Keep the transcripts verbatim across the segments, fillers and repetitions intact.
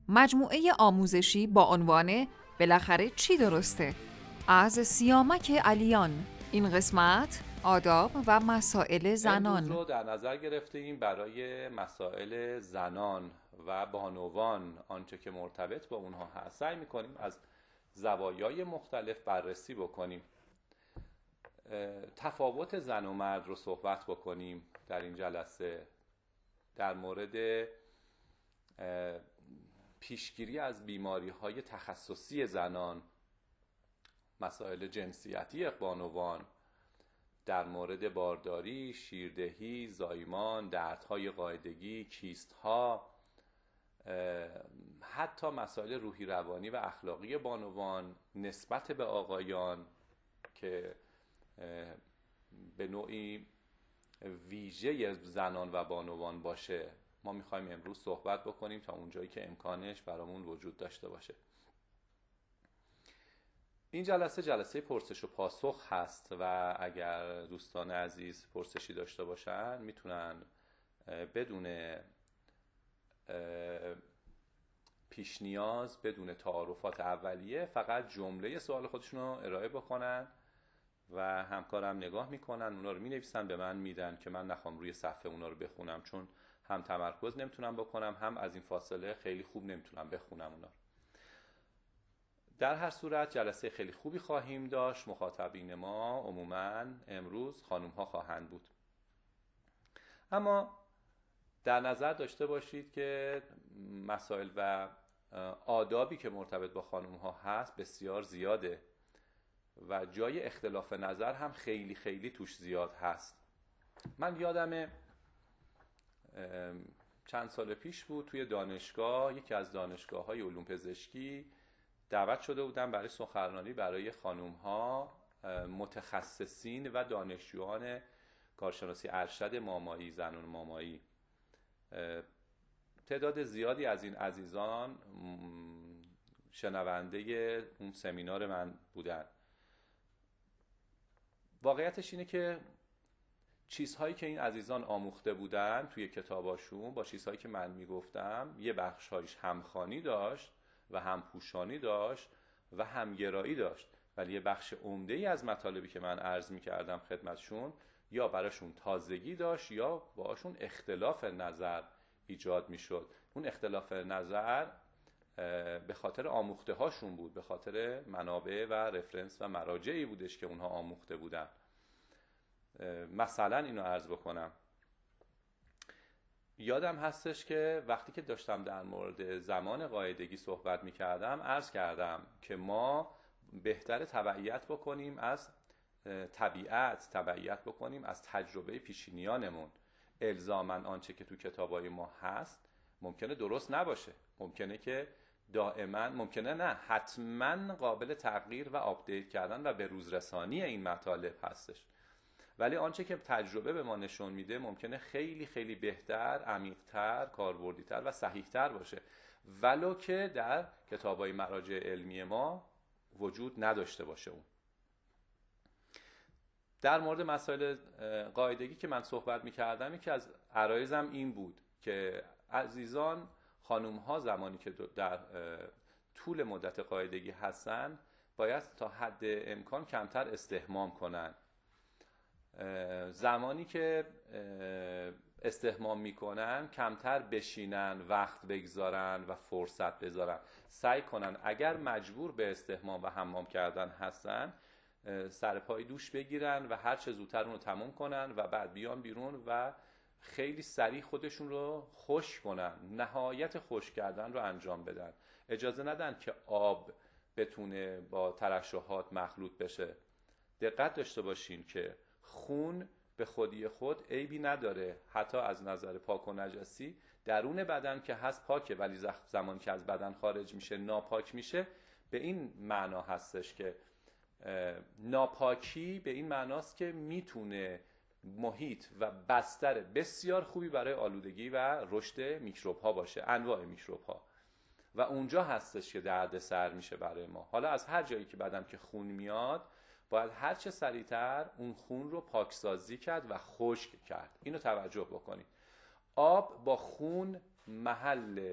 مجموعه آموزشی با عنوان بالاخره چی درسته؟ از سیامک علیان. این قسمت آداب و مسائل زنان. امروز رو در نظر گرفتیم برای مسائل زنان و بانوان، آنچه که مرتبط با اونها هست. سعی میکنیم از زوایای مختلف بررسی بکنیم. تفاوت زن و مرد رو صحبت بکنیم در این جلسه. در مورد پیشگیری از بیماری‌های تخصصی زنان، مسائل جنسیتی بانوان، در مورد بارداری، شیردهی، زایمان، دردهای قاعدگی، کیست‌ها، حتی مسائل روحی روانی و اخلاقی بانوان نسبت به آقایان که به نوعی ویژه زنان و بانوان باشه، ما میخوایم امروز صحبت بکنیم تا اونجایی که امکانش برامون وجود داشته باشه. این جلسه جلسه پرسش و پاسخ هست و اگر دوستان عزیز پرسشی داشته باشن میتونن بدون پیش نیاز، بدون تعارفات اولیه، فقط جمله سوال خودشون رو ارائه بکنن و همکارم نگاه میکنن، اونا رو مینویسن به من میدن که من نخوام روی صفحه اونا رو بخونم، چون هم تمرکز نمیتونم بکنم، هم از این فاصله خیلی خوب نمیتونم بخونم اونا رو. در هر صورت جلسه خیلی خوبی خواهیم داشت. مخاطبین ما عموماً امروز خانوم ها خواهند بود، اما در نظر داشته باشید که مسائل و آدابی که مرتبط با خانوم ها هست بسیار زیاده و جای اختلاف نظر هم خیلی خیلی توش زیاد هست. من یادم چند سال پیش بود توی دانشگاه، یکی از دانشگاه های علوم پزشکی، دعوت شده بودم برای سخنرانی برای خانوم ها، متخصصین و دانشجویان کارشناسی ارشد مامایی، زنان مامایی. تعداد زیادی از این عزیزان شنونده اون سمینار من بودن. واقعیتش اینه که چیزهایی که این عزیزان آموخته بودن توی کتاباشون با چیزهایی که من میگفتم یه بخشهایش همخوانی داشت و همپوشانی داشت و همگرایی داشت، ولی یه بخش عمده‌ای از مطالبی که من عرض میکردم خدمتشون یا براشون تازگی داشت یا باهاشون اختلاف نظر ایجاد میشد. اون اختلاف نظر به خاطر آموخته هاشون بود، به خاطر منابع و رفرنس و مراجعی بودش که اونها آموخته بودن. مثلا اینو عرض بکنم، یادم هستش که وقتی که داشتم در مورد زمان قاعدگی صحبت میکردم عرض کردم که ما بهتر تبعیت بکنیم از طبیعت، تبعیت بکنیم از تجربه پیشینیانمون. الزاماً آنچه که تو کتابای ما هست ممکنه درست نباشه، ممکنه که دائما، ممکنه نه، حتما قابل تغییر و آپدیت کردن و به روز رسانی این مطالب هستش، ولی آنچه که تجربه به ما نشون میده ممکنه خیلی خیلی بهتر، عمیق‌تر، کاربردی‌تر و صحیح‌تر باشه، ولو که در کتاب‌های مراجع علمی ما وجود نداشته باشه. اون در مورد مسائل قاعدگی که من صحبت می‌کردم، یکی از عرایزم این بود که عزیزان، خانوم‌ها زمانی که در طول مدت قاعدگی هستن باید تا حد امکان کمتر استحمام کنن. زمانی که استحمام میکنن کمتر بشینن، وقت بگذارن و فرصت بذارن. سعی کنن اگر مجبور به استحمام و حمام کردن هستن سر پای دوش بگیرن و هر چه زودتر اون رو تموم کنن و بعد بیان بیرون و خیلی سریع خودشون رو خشک کنن، نهایت خشک کردن رو انجام بدن. اجازه ندن که آب بتونه با ترشحات مخلوط بشه. دقت داشته باشین که خون به خودی خود عیبی نداره، حتی از نظر پاک و نجسی درون بدن که هست پاکه، ولی زمانی که از بدن خارج میشه ناپاک میشه. به این معنا هستش که ناپاکی به این معناست که میتونه محیط و بستر بسیار خوبی برای آلودگی و رشد میکروب ها باشه، انواع میکروب ها، و اونجا هستش که درد سر میشه برای ما. حالا از هر جایی که بدن که خون میاد باید هر چه سریعتر اون خون رو پاکسازی کرد و خشک کرد. اینو توجه بکنید. آب با خون محل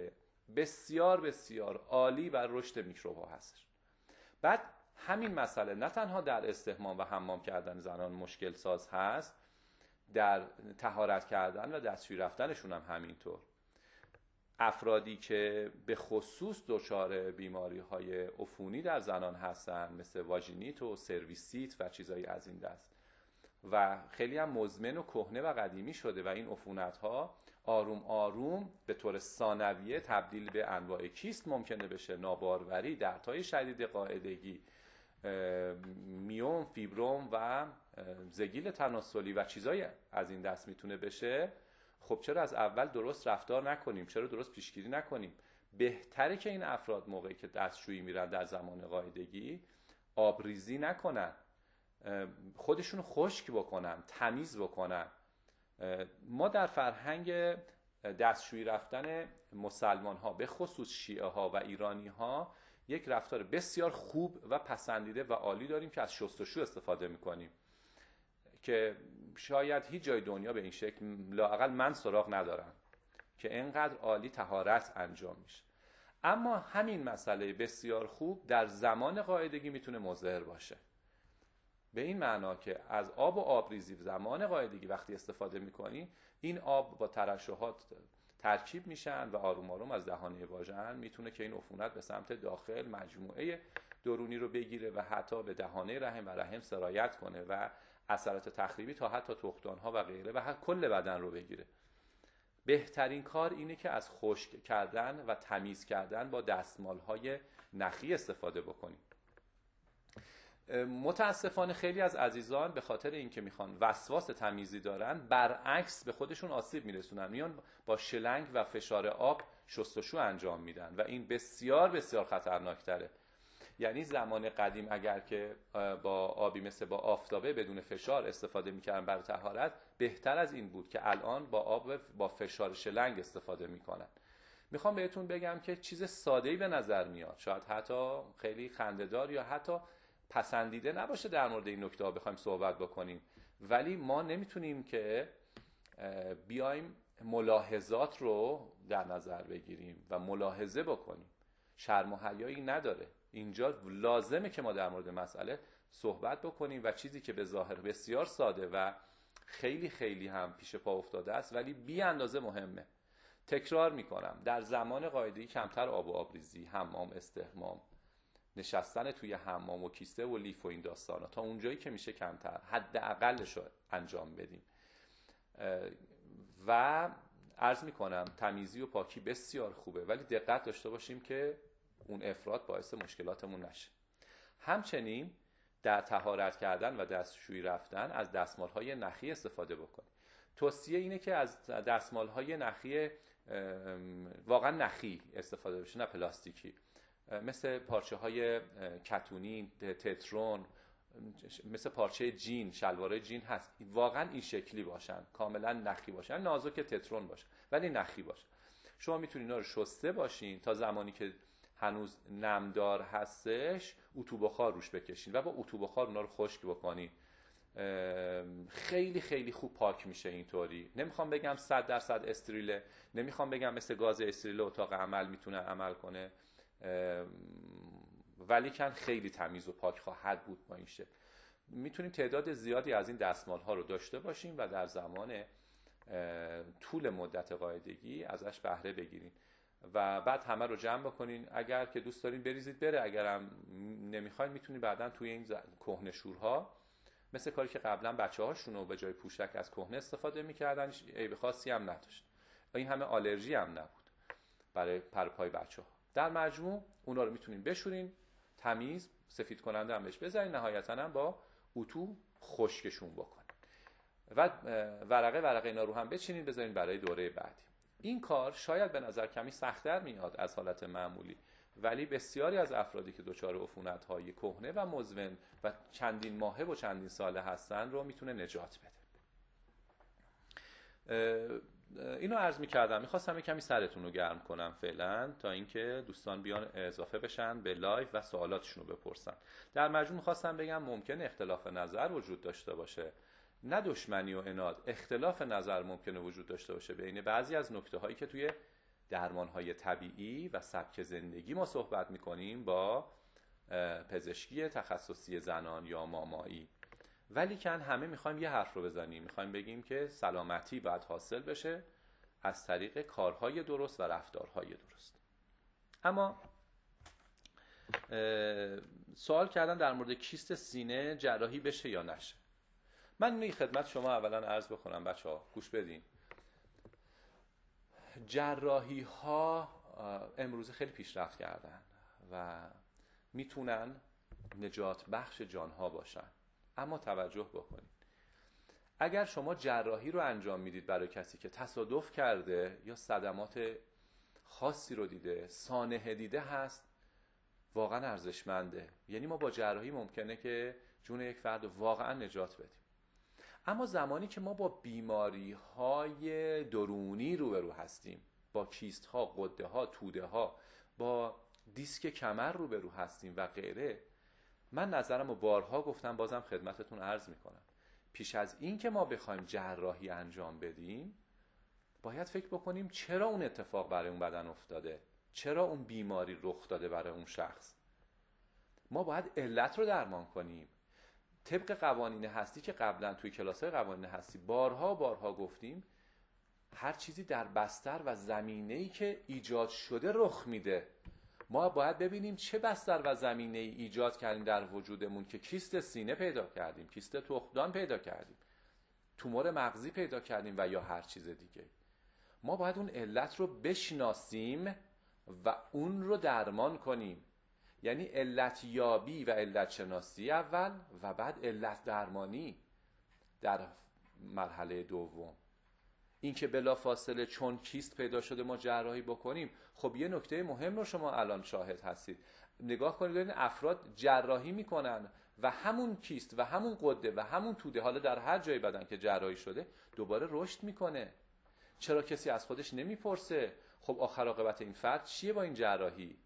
بسیار بسیار عالی بر رشد میکروب ها هستش. بعد همین مسئله نه تنها در استحمام و حمام کردن زنان مشکل ساز هست، در طهارت کردن و دستشویی رفتنشون هم همینطور. افرادی که به خصوص دچار بیماری های عفونی در زنان هستن مثل واژینیت و سرویسیت و چیزایی از این دست و خیلی هم مزمن و کهنه و قدیمی شده و این عفونت ها آروم آروم به طور ثانویه تبدیل به انواع کیست ممکنه بشه، ناباروری، دردهای شدید قاعدگی، میوم، فیبروم و زگیل تناسلی و چیزایی از این دست میتونه بشه. خب چرا از اول درست رفتار نکنیم؟ چرا درست پیشگیری نکنیم؟ بهتره که این افراد موقعی که دستشویی میرن در زمان قاعدگی آبریزی نکنن، خودشون خشک بکنن، تمیز بکنن. ما در فرهنگ دستشویی رفتن مسلمان ها به خصوص شیعه ها و ایرانی ها یک رفتار بسیار خوب و پسندیده و عالی داریم که از شستشو استفاده میکنیم که شاید هیچ جای دنیا به این شکل لااقل من سراغ ندارم که اینقدر عالی طهارت انجام میشه. اما همین مسئله بسیار خوب در زمان قاعدگی میتونه مضر باشه، به این معنا که از آب و آبریزی زمان قاعدگی وقتی استفاده میکنی این آب با ترشحات ترکیب میشن و آروم آروم از دهانه واژن میتونه که این عفونت به سمت داخل مجموعه درونی رو بگیره و حتی به دهانه رحم و رحم سرایت کنه و اثرات تخریبی تا حتی تخمدان‌ها و غیره و حتی کل بدن رو بگیره. بهترین کار اینه که از خشک کردن و تمیز کردن با دستمال‌های نخی استفاده بکنیم. متاسفانه خیلی از عزیزان به خاطر اینکه میخوان وسواس تمیزی دارن برعکس به خودشون آسیب میرسونن، میان با شلنگ و فشار آب شستشو انجام میدن و این بسیار بسیار خطرناکتره. یعنی زمان قدیم اگر که با آبی مثل با آفتابه بدون فشار استفاده میکردن برای طهارت، بهتر از این بود که الان با آب با فشار شلنگ استفاده میکنن. میخوام بهتون بگم که چیز ساده‌ای به نظر میاد، شاید حتی خیلی خنده‌دار یا حتی پسندیده نباشه در مورد این نکته ها بخوایم صحبت بکنیم، ولی ما نمیتونیم که بیایم ملاحظات رو در نظر بگیریم و ملاحظه بکنیم. شرم و حیایی نداره. اینجا لازمه که ما در مورد مسئله صحبت بکنیم و چیزی که به ظاهر بسیار ساده و خیلی خیلی هم پیش پا افتاده است ولی بی اندازه مهمه. تکرار میکنم، در زمان قاعدگی کمتر آب و آبریزی، حمام، استحمام، نشستن توی حمام و کیسه و لیف و این داستانا تا اونجایی که میشه کمتر، حداقلش رو انجام بدیم. و عرض میکنم تمیزی و پاکی بسیار خوبه ولی دقت داشته باشیم که اون افراط باعث مشکلاتمون نشه. همچنین در طهارت کردن و دستشویی رفتن از دستمالهای نخی استفاده بکنیم. توصیه اینه که از دستمالهای نخی واقعا نخی استفاده بشه، نه پلاستیکی، مثل پارچه های کتونی، تترون، مثل پارچه جین، شلوار جین هست، واقعا این شکلی باشن، کاملا نخی باشن، نازک تترون باشن ولی نخی باشن. شما میتونید اینا رو شسته باشین تا زمانی که هنوز نمدار هستش اتو بخار روش بکشین و با اتو بخار اونا رو خشک بکنین. خیلی خیلی خوب پاک میشه اینطوری. نمیخوام بگم صد درصد استریله، نمیخوام بگم مثل گاز استریل اتاق عمل میتونه عمل کنه، ولی کن خیلی تمیز و پاک خواهد بود. با این شکل میتونیم تعداد زیادی از این دستمال ها رو داشته باشیم و در زمان طول مدت قاعدگی ازش بهره بگیریم و بعد همه رو جمع بکنین. اگر که دوست دارین بریزید بره، اگرم نمیخواین میتونید بعداً توی این کهنه شورها مثل کاری که قبلا بچه‌هاشون رو به جای پوشک از کهنه استفاده میکردن، عیب خاصی هم نداشت و این همه آلرژی هم نبود برای پرپای بچه‌ها. در مجموع اونا رو میتونین بشورین، تمیز، سفید کننده هم بهش بزنین، نهایتاً هم با اتو خشکشون بکنین و ورقه ورقه اینا رو هم بچینین بذارین برای دوره بعدی. این کار شاید به نظر کمی سخت‌تر میاد از حالت معمولی، ولی بسیاری از افرادی که دچار عفونت‌های کهنه و مزمن و چندین ماهه و چندین ساله هستن رو میتونه نجات بده. اینو عرض می‌کردم، می‌خواستم کمی سرتون رو گرم کنم فعلا تا اینکه دوستان بیان اضافه بشن به لایو و سوالاتشون رو بپرسن. در مجموع می‌خواستم بگم ممکنه اختلاف نظر وجود داشته باشه، نه دشمنی و عناد، اختلاف نظر ممکنه وجود داشته باشه بین بعضی از نکته‌هایی که توی درمانهای طبیعی و سبک زندگی ما صحبت میکنیم با پزشکی تخصصی زنان یا مامایی. ولی کن همه میخوایم یه حرف رو بزنیم، میخوایم بگیم که سلامتی باید حاصل بشه از طریق کارهای درست و رفتارهای درست. اما سوال کردن در مورد کیست سینه جراحی بشه یا نشه. من می خدمت شما اولا عرض بکنم بچه ها گوش بدین. جراحی ها امروز خیلی پیشرفت کردن و میتونن نجات بخش جان ها باشن. اما توجه بکنید، اگر شما جراحی رو انجام میدید برای کسی که تصادف کرده یا صدمات خاصی رو دیده، سانحه دیده هست، واقعا ارزشمنده. یعنی ما با جراحی ممکنه که جون یک فرد واقعا نجات بدیم. اما زمانی که ما با بیماری های درونی روبرو هستیم، با کیست ها، غده ها، توده ها، با دیسک کمر روبرو هستیم و غیره، من نظرم رو بارها گفتم، بازم خدمتتون عرض میکنم، پیش از این که ما بخوایم جراحی انجام بدیم باید فکر بکنیم چرا اون اتفاق برای اون بدن افتاده، چرا اون بیماری رخ داده برای اون شخص. ما باید علت رو درمان کنیم. طبق قوانین هستی که قبلا توی کلاس‌های قوانین هستی بارها بارها گفتیم، هر چیزی در بستر و زمینه‌ای که ایجاد شده رخ میده. ما باید ببینیم چه بستر و زمینه‌ای ایجاد کردیم در وجودمون که کیست سینه پیدا کردیم، کیست تخمدان پیدا کردیم، تومور مغزی پیدا کردیم و یا هر چیز دیگه. ما باید اون علت رو بشناسیم و اون رو درمان کنیم. یعنی علت یابی و علت شناسی اول و بعد علت درمانی در مرحله دوم. این که بلافاصله چون کیست پیدا شده ما جراحی بکنیم، خب یه نکته مهم رو شما الان شاهد هستید. نگاه کنید ببینید افراد جراحی میکنن و همون کیست و همون غده و همون توده، حالا در هر جای بدن که جراحی شده، دوباره رشد میکنه. چرا کسی از خودش نمیپرسه خب آخر عاقبت این فرد چیه با این جراحی؟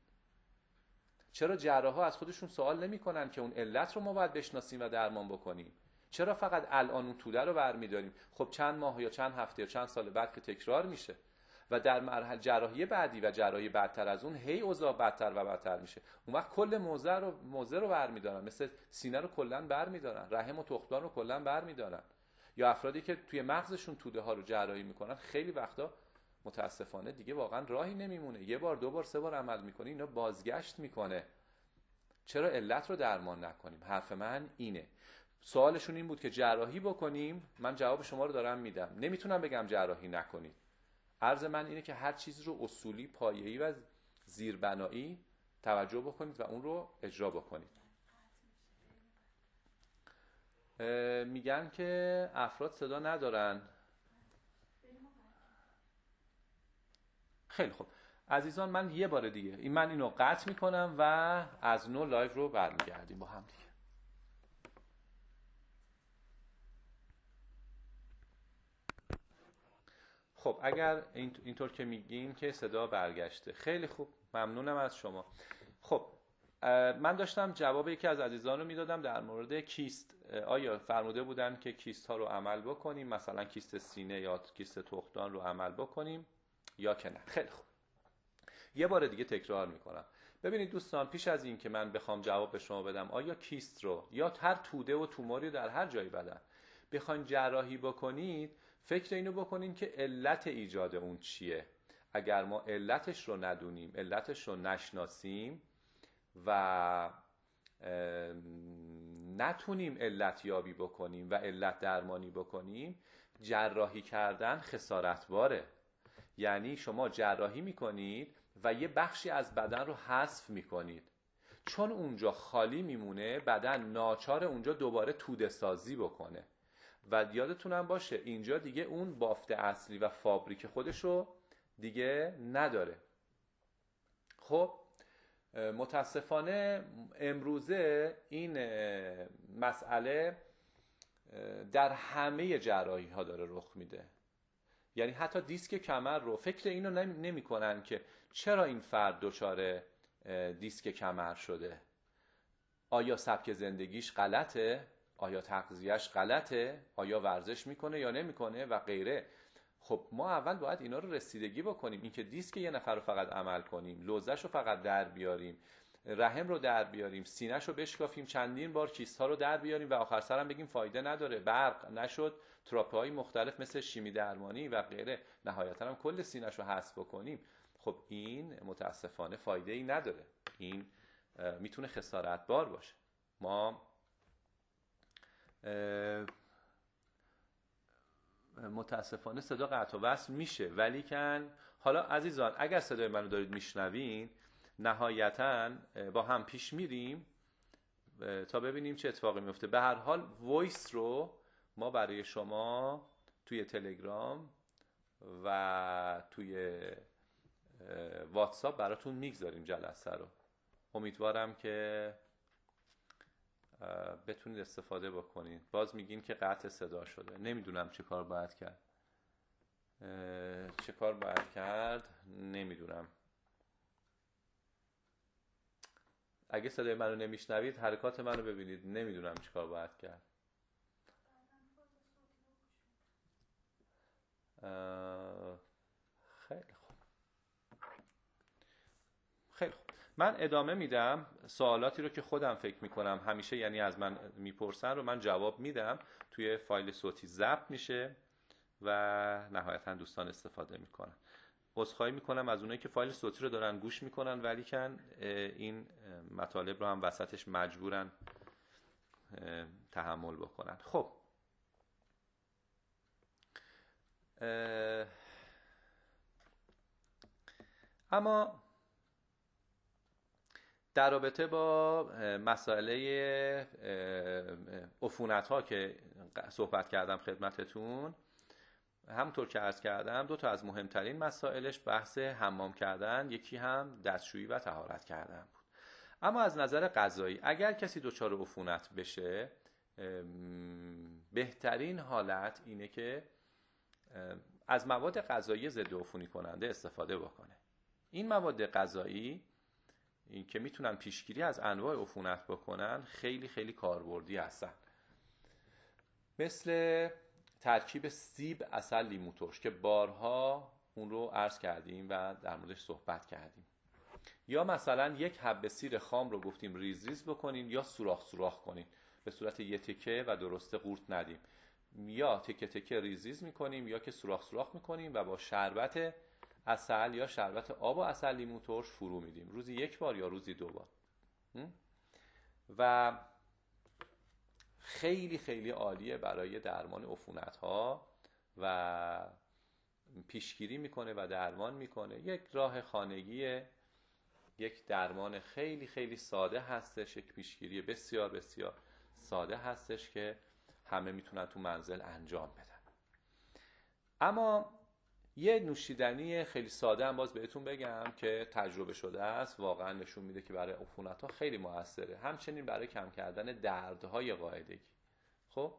چرا جراحا از خودشون سوال نمیکنن که اون علت رو ما باید بشناسیم و درمان بکنیم؟ چرا فقط الان اون توده رو برمیداریم؟ خب چند ماه یا چند هفته یا چند سال بعد که تکرار میشه و در مرحله جراحی بعدی و جراحی بعدتر از اون هی اوضاع بدتر و بدتر میشه، اون وقت کل موضع رو موضع رو برمیدارن، مثل سینه رو کلا برمیدارن، رحم و تخمدان رو کلا برمیدارن. یا افرادی که توی مغزشون توده ها رو جراحی میکنن، خیلی وقتا متاسفانه دیگه واقعا راهی نمیمونه، یه بار دو بار سه بار عمل میکنه اینا بازگشت میکنه. چرا علت رو درمان نکنیم؟ حرف من اینه. سوالشون این بود که جراحی بکنیم، من جواب شما رو دارم میدم. نمیتونم بگم جراحی نکنید. عرض من اینه که هر چیز رو اصولی، پایه‌ای و زیربنایی توجه بکنید و اون رو اجرا بکنید. میگن که افراد صدا ندارن. خیلی خوب عزیزان، من یه بار دیگه این من اینو قطع میکنم و از نو لایو رو برمیگردیم با هم دیگه. خب اگر اینطور که میگین که صدا برگشته، خیلی خوب، ممنونم از شما. خب من داشتم جواب یکی از عزیزان رو میدادم در مورد کیست. آیا فرموده بودن که کیست ها رو عمل بکنیم، مثلا کیست سینه یا کیست تخمدان رو عمل بکنیم یا که نه؟ خیلی خوب، یه بار دیگه تکرار میکنم. ببینید دوستان، پیش از این که من بخوام جواب به شما بدم آیا کیست رو یا هر توده و توموری در هر جایی بدن بخواین جراحی بکنید، فکر اینو بکنین که علت ایجاد اون چیه. اگر ما علتش رو ندونیم، علتش رو نشناسیم و نتونیم علت یابی بکنیم و علت درمانی بکنیم، جراحی کردن خسارتباره. یعنی شما جراحی میکنید و یه بخشی از بدن رو حذف میکنید. چون اونجا خالی میمونه، بدن ناچار اونجا دوباره توده سازی بکنه و یادتونم باشه اینجا دیگه اون بافت اصلی و فابریک خودش رو دیگه نداره. خب متاسفانه امروزه این مسئله در همه جراحی ها داره رخ میده. یعنی حتی دیسک کمر رو فکر اینو نمی کنن که چرا این فرد دچار دیسک کمر شده. آیا سبک زندگیش غلطه؟ آیا تغذیهش غلطه؟ آیا ورزش میکنه یا نمیکنه و غیره. خب ما اول باید اینا رو رسیدگی بکنیم. اینکه دیسک یه نفر رو فقط عمل کنیم، لوزش رو فقط در بیاریم، رحم رو در بیاریم، سینه‌ش رو بشکافیم، چندین بار کیست ها رو در بیاریم و آخر سر هم بگیم فایده نداره، برق نشد، تراپی‌های مختلف مثل شیمی درمانی و غیره، نهایتاً هم کل سینه‌ش رو حذف بکنیم، خب این متاسفانه فایده ای نداره. این میتونه خسارت بار باشه. ما متاسفانه صدا قطع و وصل میشه، ولی کن حالا عزیزان اگر صدای منو دارید میشنوین، نهایتاً با هم پیش میریم تا ببینیم چه اتفاقی میفته. به هر حال وایس رو ما برای شما توی تلگرام و توی واتساپ براتون میگذاریم جلسه رو. امیدوارم که بتونید استفاده بکنید. باز میگین که قطع صدا شده، نمیدونم چه کار باید کرد، چه کار باید کرد نمیدونم. اگه صدای منو نمیشنوید حرکات منو ببینید، نمیدونم چه کار باید کرد. خیلی خوب خیلی خوب من ادامه میدم. سوالاتی رو که خودم فکر میکنم همیشه یعنی از من میپرسن رو من جواب میدم، توی فایل صوتی ضبط میشه و نهایتا دوستان استفاده میکنن. عذرخواهی میکنم از اونایی که فایل صوتی رو دارن گوش میکنن ولی کن این مطالب رو هم وسطش مجبورن تحمل بکنن. خب اما در رابطه با مسائله عفونت ها که صحبت کردم خدمتتون، همونطور که عرض کردم دو تا از مهمترین مسائلش بحث حمام کردن، یکی هم دستشویی و طهارت کردن بود. اما از نظر غذایی اگر کسی دچار عفونت بشه، بهترین حالت اینه که از مواد غذایی ضد عفونی کننده استفاده بکنه. این مواد غذایی این که میتونن پیشگیری از انواع عفونت بکنن خیلی خیلی کاربردی هستن، مثل ترکیب سیب، عسل، لیمو ترش که بارها اون رو عرض کردیم و در موردش صحبت کردیم. یا مثلا یک حبه سیر خام رو گفتیم ریز ریز بکنین یا سوراخ سوراخ کنین به صورت یه تکه و درسته قورت ندیم، یا تکه تکه ریز ریز میکنیم یا که سوراخ سوراخ میکنیم و با شربت عسل یا شربت آب و عسل لیمو ترش فرو میدیم، روزی یک بار یا روزی دو بار. و خیلی خیلی عالیه برای درمان عفونت ها و پیشگیری میکنه و درمان میکنه. یک راه خانگی، یک درمان خیلی خیلی ساده هستش، یک پیشگیری بسیار بسیار ساده هستش که همه میتونن تو منزل انجام بدن. اما یه نوشیدنی خیلی ساده هم باز بهتون بگم که تجربه شده است، واقعا نشون میده که برای عفونت ها خیلی موثره، همچنین برای کم کردن دردهای قاعدگی. خب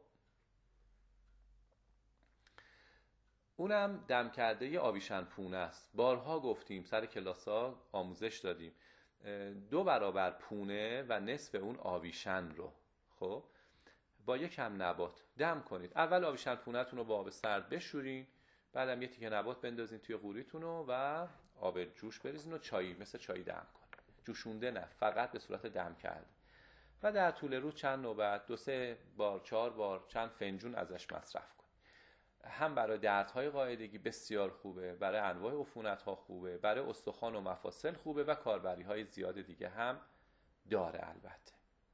اونم دم کرده آویشن پونه است. بارها گفتیم، سر کلاسا آموزش دادیم، دو برابر پونه و نصف اون آویشن رو خب با یک کم نبات دم کنید. اول آویشن پونه‌تون رو با آب سرد بشورین، بعدم یه تیکه نبات بندازین توی قوریتون و آب جوش بریزین و چایی مثل چایی دم کنید. جوشونده نه، فقط به صورت دم کرده. و در طول روز چند نوبت، دو سه بار، چهار بار، چند فنجون ازش مصرف کنید. هم برای دردهای قاعدگی بسیار خوبه، برای انواع عفونت‌ها خوبه، برای استخوان و مفاصل خوبه و کاربری‌های زیاد دیگه هم داره البته.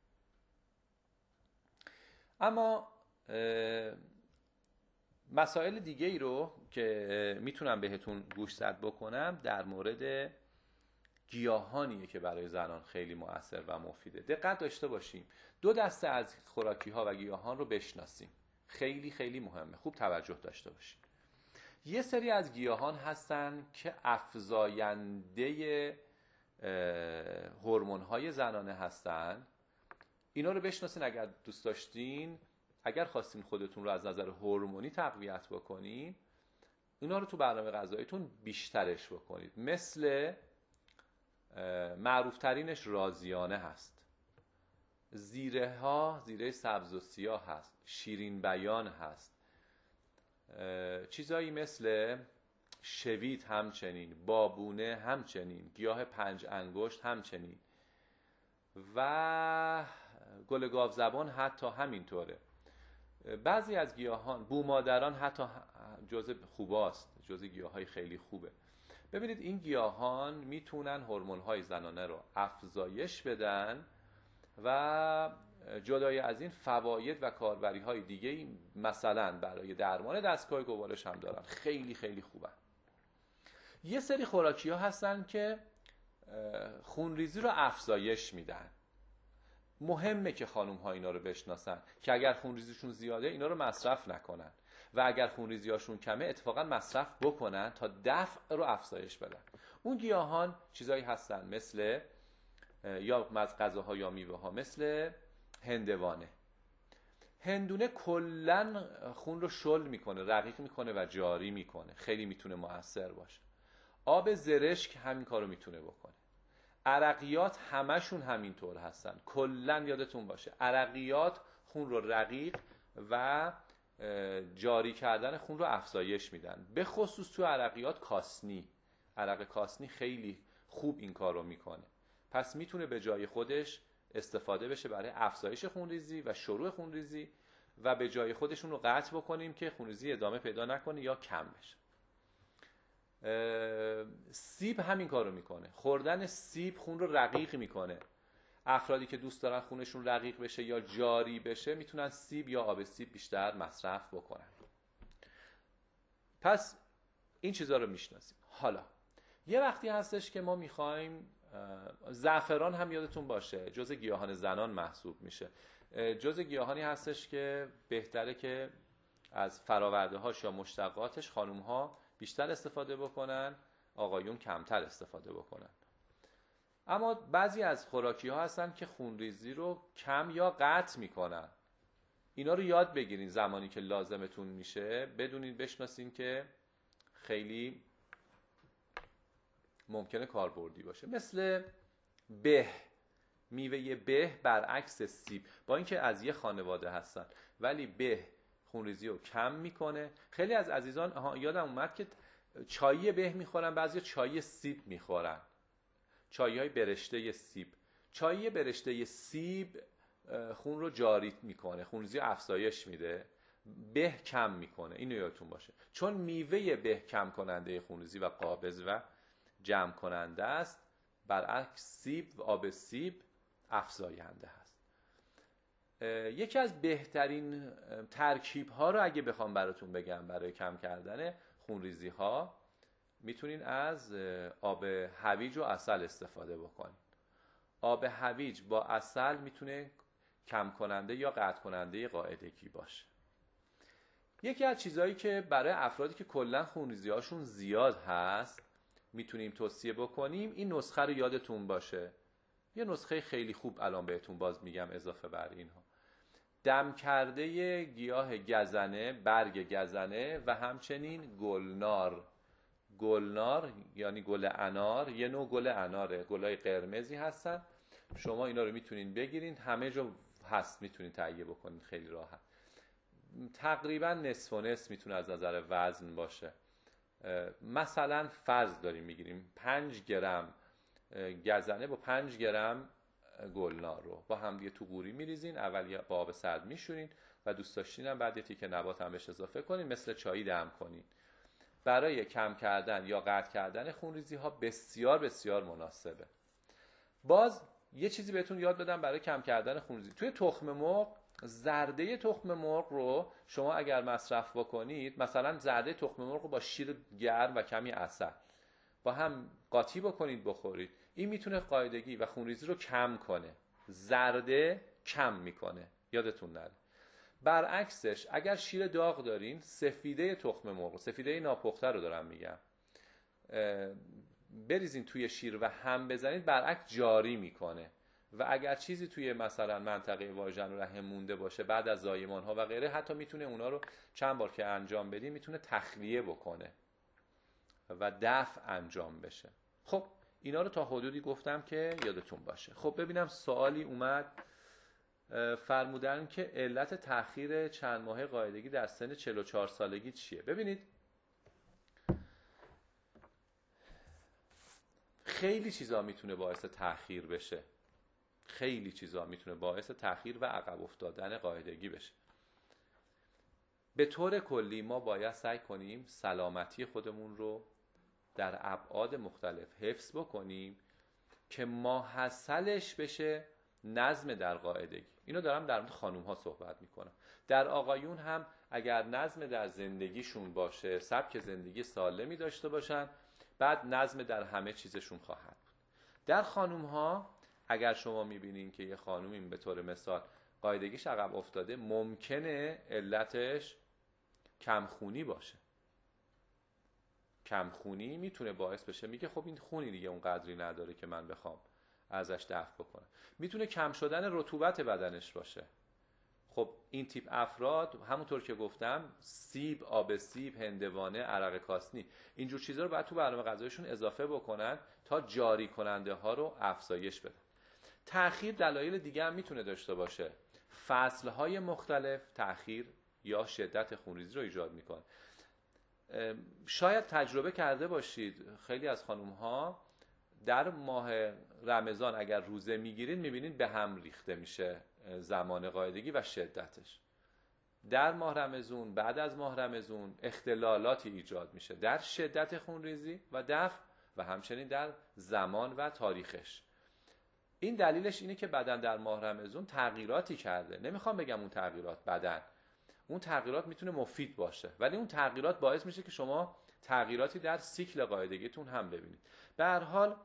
اما مسائل دیگه ای رو که میتونم بهتون گوشزد بکنم در مورد گیاهانیه که برای زنان خیلی مؤثر و مفیده. دقت داشته باشیم، دو دسته از خوراکی ها و گیاهان رو بشناسیم، خیلی خیلی مهمه، خوب توجه داشته باشیم. یه سری از گیاهان هستن که افزاینده هورمون های زنانه هستن. اینا رو بشناسین اگر دوست داشتین، اگر خواستین خودتون رو از نظر هورمونی تقویت بکنین، اینا رو تو برنامه غذاییتون بیشترش بکنید. مثل معروف ترینش رازیانه هست، زیره ها، زیره سبز و سیاه هست، شیرین بیان هست، چیزایی مثل شوید همچنین، بابونه همچنین، گیاه پنج انگشت همچنین و گل گاو زبان حتی همینطوره. بعضی از گیاهان، بومادران حتی جزء خوباست، جزء گیاهای خیلی خوبه. ببینید این گیاهان میتونن هورمون‌های زنانه رو افزایش بدن و جدای از این فواید و کاربری‌های دیگه مثلا برای درمان دستگاه گوارش هم دارن، خیلی خیلی خوبن. یه سری خوراکی‌ها هستن که خونریزی رو افزایش میدن. مهمه که خانم‌ها اینا رو بشناسن که اگر خونریزیشون زیاده اینا رو مصرف نکنن و اگر خونریزیاشون کمه اتفاقا مصرف بکنن تا دفع رو افزایش بدن. اون گیاهان چیزایی هستن مثل یا از غذاها یا میوه‌ها مثل هندوانه. هندونه کلن خون رو شل میکنه، رقیق میکنه و جاری میکنه، خیلی میتونه مؤثر باشه. آب زرشک همین کارو میتونه بکنه. عرقیات همشون همینطور هستن. کلن یادتون باشه عرقیات خون رو رقیق و جاری کردن خون رو افزایش میدن. به خصوص تو عرقیات کاسنی، عرق کاسنی خیلی خوب این کار رو میکنه. پس میتونه به جای خودش استفاده بشه برای افزایش خونریزی و شروع خونریزی و به جای خودشون رو قطع بکنیم که خونریزی ادامه پیدا نکنه یا کم بشه. سیب همین کارو میکنه. خوردن سیب خون رو رقیق میکنه. افرادی که دوست دارن خونشون رقیق بشه یا جاری بشه میتونن سیب یا آب سیب بیشتر مصرف بکنن. پس این چیزا رو میشناسیم. حالا یه وقتی هستش که ما میخوایم، زعفران هم یادتون باشه جزء گیاهان زنان محسوب میشه. جزء گیاهانی هستش که بهتره که از فراورده هاش یا مشتقاتش خانم ها بیشتر استفاده بکنن، آقایون کمتر استفاده بکنن. اما بعضی از خوراکی ها هستن که خونریزی رو کم یا قطع میکنن. اینا رو یاد بگیرین زمانی که لازمتون میشه، بدونین بشناسین که خیلی ممکنه کاربردی باشه. مثل به، میوه به برعکس سیب، با اینکه از یه خانواده هستن ولی به خونریزی رو کم میکنه. خیلی از عزیزان آها یادم اومد که چایی به میخورن، بعضی چای سیب میخورن، چایی های برشته سیب. چایی برشته سیب خون رو جاری میکنه، خونریزی افزایش میده، به کم میکنه. اینو یادتون باشه، چون میوه به کم کننده خونریزی و قابض و جمع کننده است، برعکس سیب و آب سیب افزاینده است. یکی از بهترین ترکیب ها رو اگه بخوام براتون بگم برای کم کردن خونریزی ها، میتونین از آب هویج و عسل استفاده بکنین. آب هویج با عسل میتونه کم کننده یا قطع کننده قاعدگی باشه. یکی از چیزهایی که برای افرادی که کلا خونریزی هاشون زیاد هست میتونیم توصیه بکنیم، این نسخه رو یادتون باشه. یه نسخه خیلی خوب الان بهتون باز میگم اضافه بر اینها. دم کرده گیاه گزنه، برگ گزنه و همچنین گلنار. گلنار یعنی گل انار، یه نوع گل اناره، گلای قرمزی هستن. شما اینا رو میتونین بگیرین، همه جا هست، میتونین تهیه بکنین خیلی راحت. تقریبا نصف و نصف میتونه از نظر وزن باشه. مثلا فرض داریم میگیریم پنج گرم گزنه با پنج گرم گلنار رو با هم دیگه تو قوری میریزین، اول با آب سرد میشورین و دوست داشتین هم بعد یه تیکه نبات هم بهش اضافه کنین، مثل چایی دم کنین. برای کم کردن یا قطع کردن خونریزی ها بسیار بسیار مناسبه. باز یه چیزی بهتون یاد بدم برای کم کردن خونریزی. توی تخم مرغ، زرده تخم مرغ رو شما اگر مصرف بکنید، مثلا زرده تخم مرغ رو با شیر گرم و کمی عسل با هم قاطی بکنید بخورید، این میتونه قاعدگی و خونریزی رو کم کنه. زرده کم میکنه، یادتون نره. برعکسش اگر شیر داغ دارین، سفیده تخم مرغ، سفیده ناپخته رو دارم میگم، بریزین توی شیر و هم بزنید، برعکس جاری میکنه و اگر چیزی توی مثلا منطقه واژن و رحم مونده باشه بعد از زایمان ها و غیره، حتی میتونه اونا رو چند بار که انجام بدین میتونه تخلیه بکنه و دفع انجام بشه. خب اینا رو تا حدودی گفتم که یادتون باشه. خب ببینم سوالی اومد فرمودن که علت تأخیر چند ماهه قاعدگی در سن چهل و چهار سالگی چیه. ببینید خیلی چیزا میتونه باعث تأخیر بشه، خیلی چیزا میتونه باعث تأخیر و عقب افتادن قاعدگی بشه. به طور کلی ما باید سعی کنیم سلامتی خودمون رو در ابعاد مختلف حفظ بکنیم که ماحصلش بشه نظم در قاعدگی. اینو دارم در مورد خانوم ها صحبت میکنم. در آقایون هم اگر نظم در زندگیشون باشه، سبک زندگی سالمی داشته باشن، بعد نظم در همه چیزشون خواهد بود. در خانوم ها اگر شما میبینین که یه خانومی به طور مثال قاعدگیش عقب افتاده، ممکنه علتش کمخونی باشه. کمخونی میتونه باعث بشه، میگه خب این خونی دیگه اون قدری نداره که من بخوام ازش دفع بکنم. میتونه کم شدن رطوبت بدنش باشه. خب این تیپ افراد همونطور که گفتم سیب، آب سیب، هندوانه، عرق کاسنی، اینجور چیزا رو باید تو برنامه غذایشون اضافه بکنن تا جاری کننده ها رو افزایش بدن. تأخیر دلایل دیگه هم میتونه داشته باشه. فصلهای مختلف تأخیر یا شدت خونریزی رو ایجاد میکنه. شاید تجربه کرده باشید خیلی از خانم ها در ماه رمضان اگر روزه میگیرید میبینید به هم ریخته میشه زمان قاعدگی و شدتش. در ماه رمضان، بعد از ماه رمضان اختلالاتی ایجاد میشه در شدت خونریزی و دفع و همچنین در زمان و تاریخش. این دلیلش اینه که بدن در ماه رمضان تغییراتی کرده. نمیخوام بگم اون تغییرات بدن، اون تغییرات میتونه مفید باشه، ولی اون تغییرات باعث میشه که شما تغییراتی در سیکل قاعدگیتون هم ببینید. به هر حال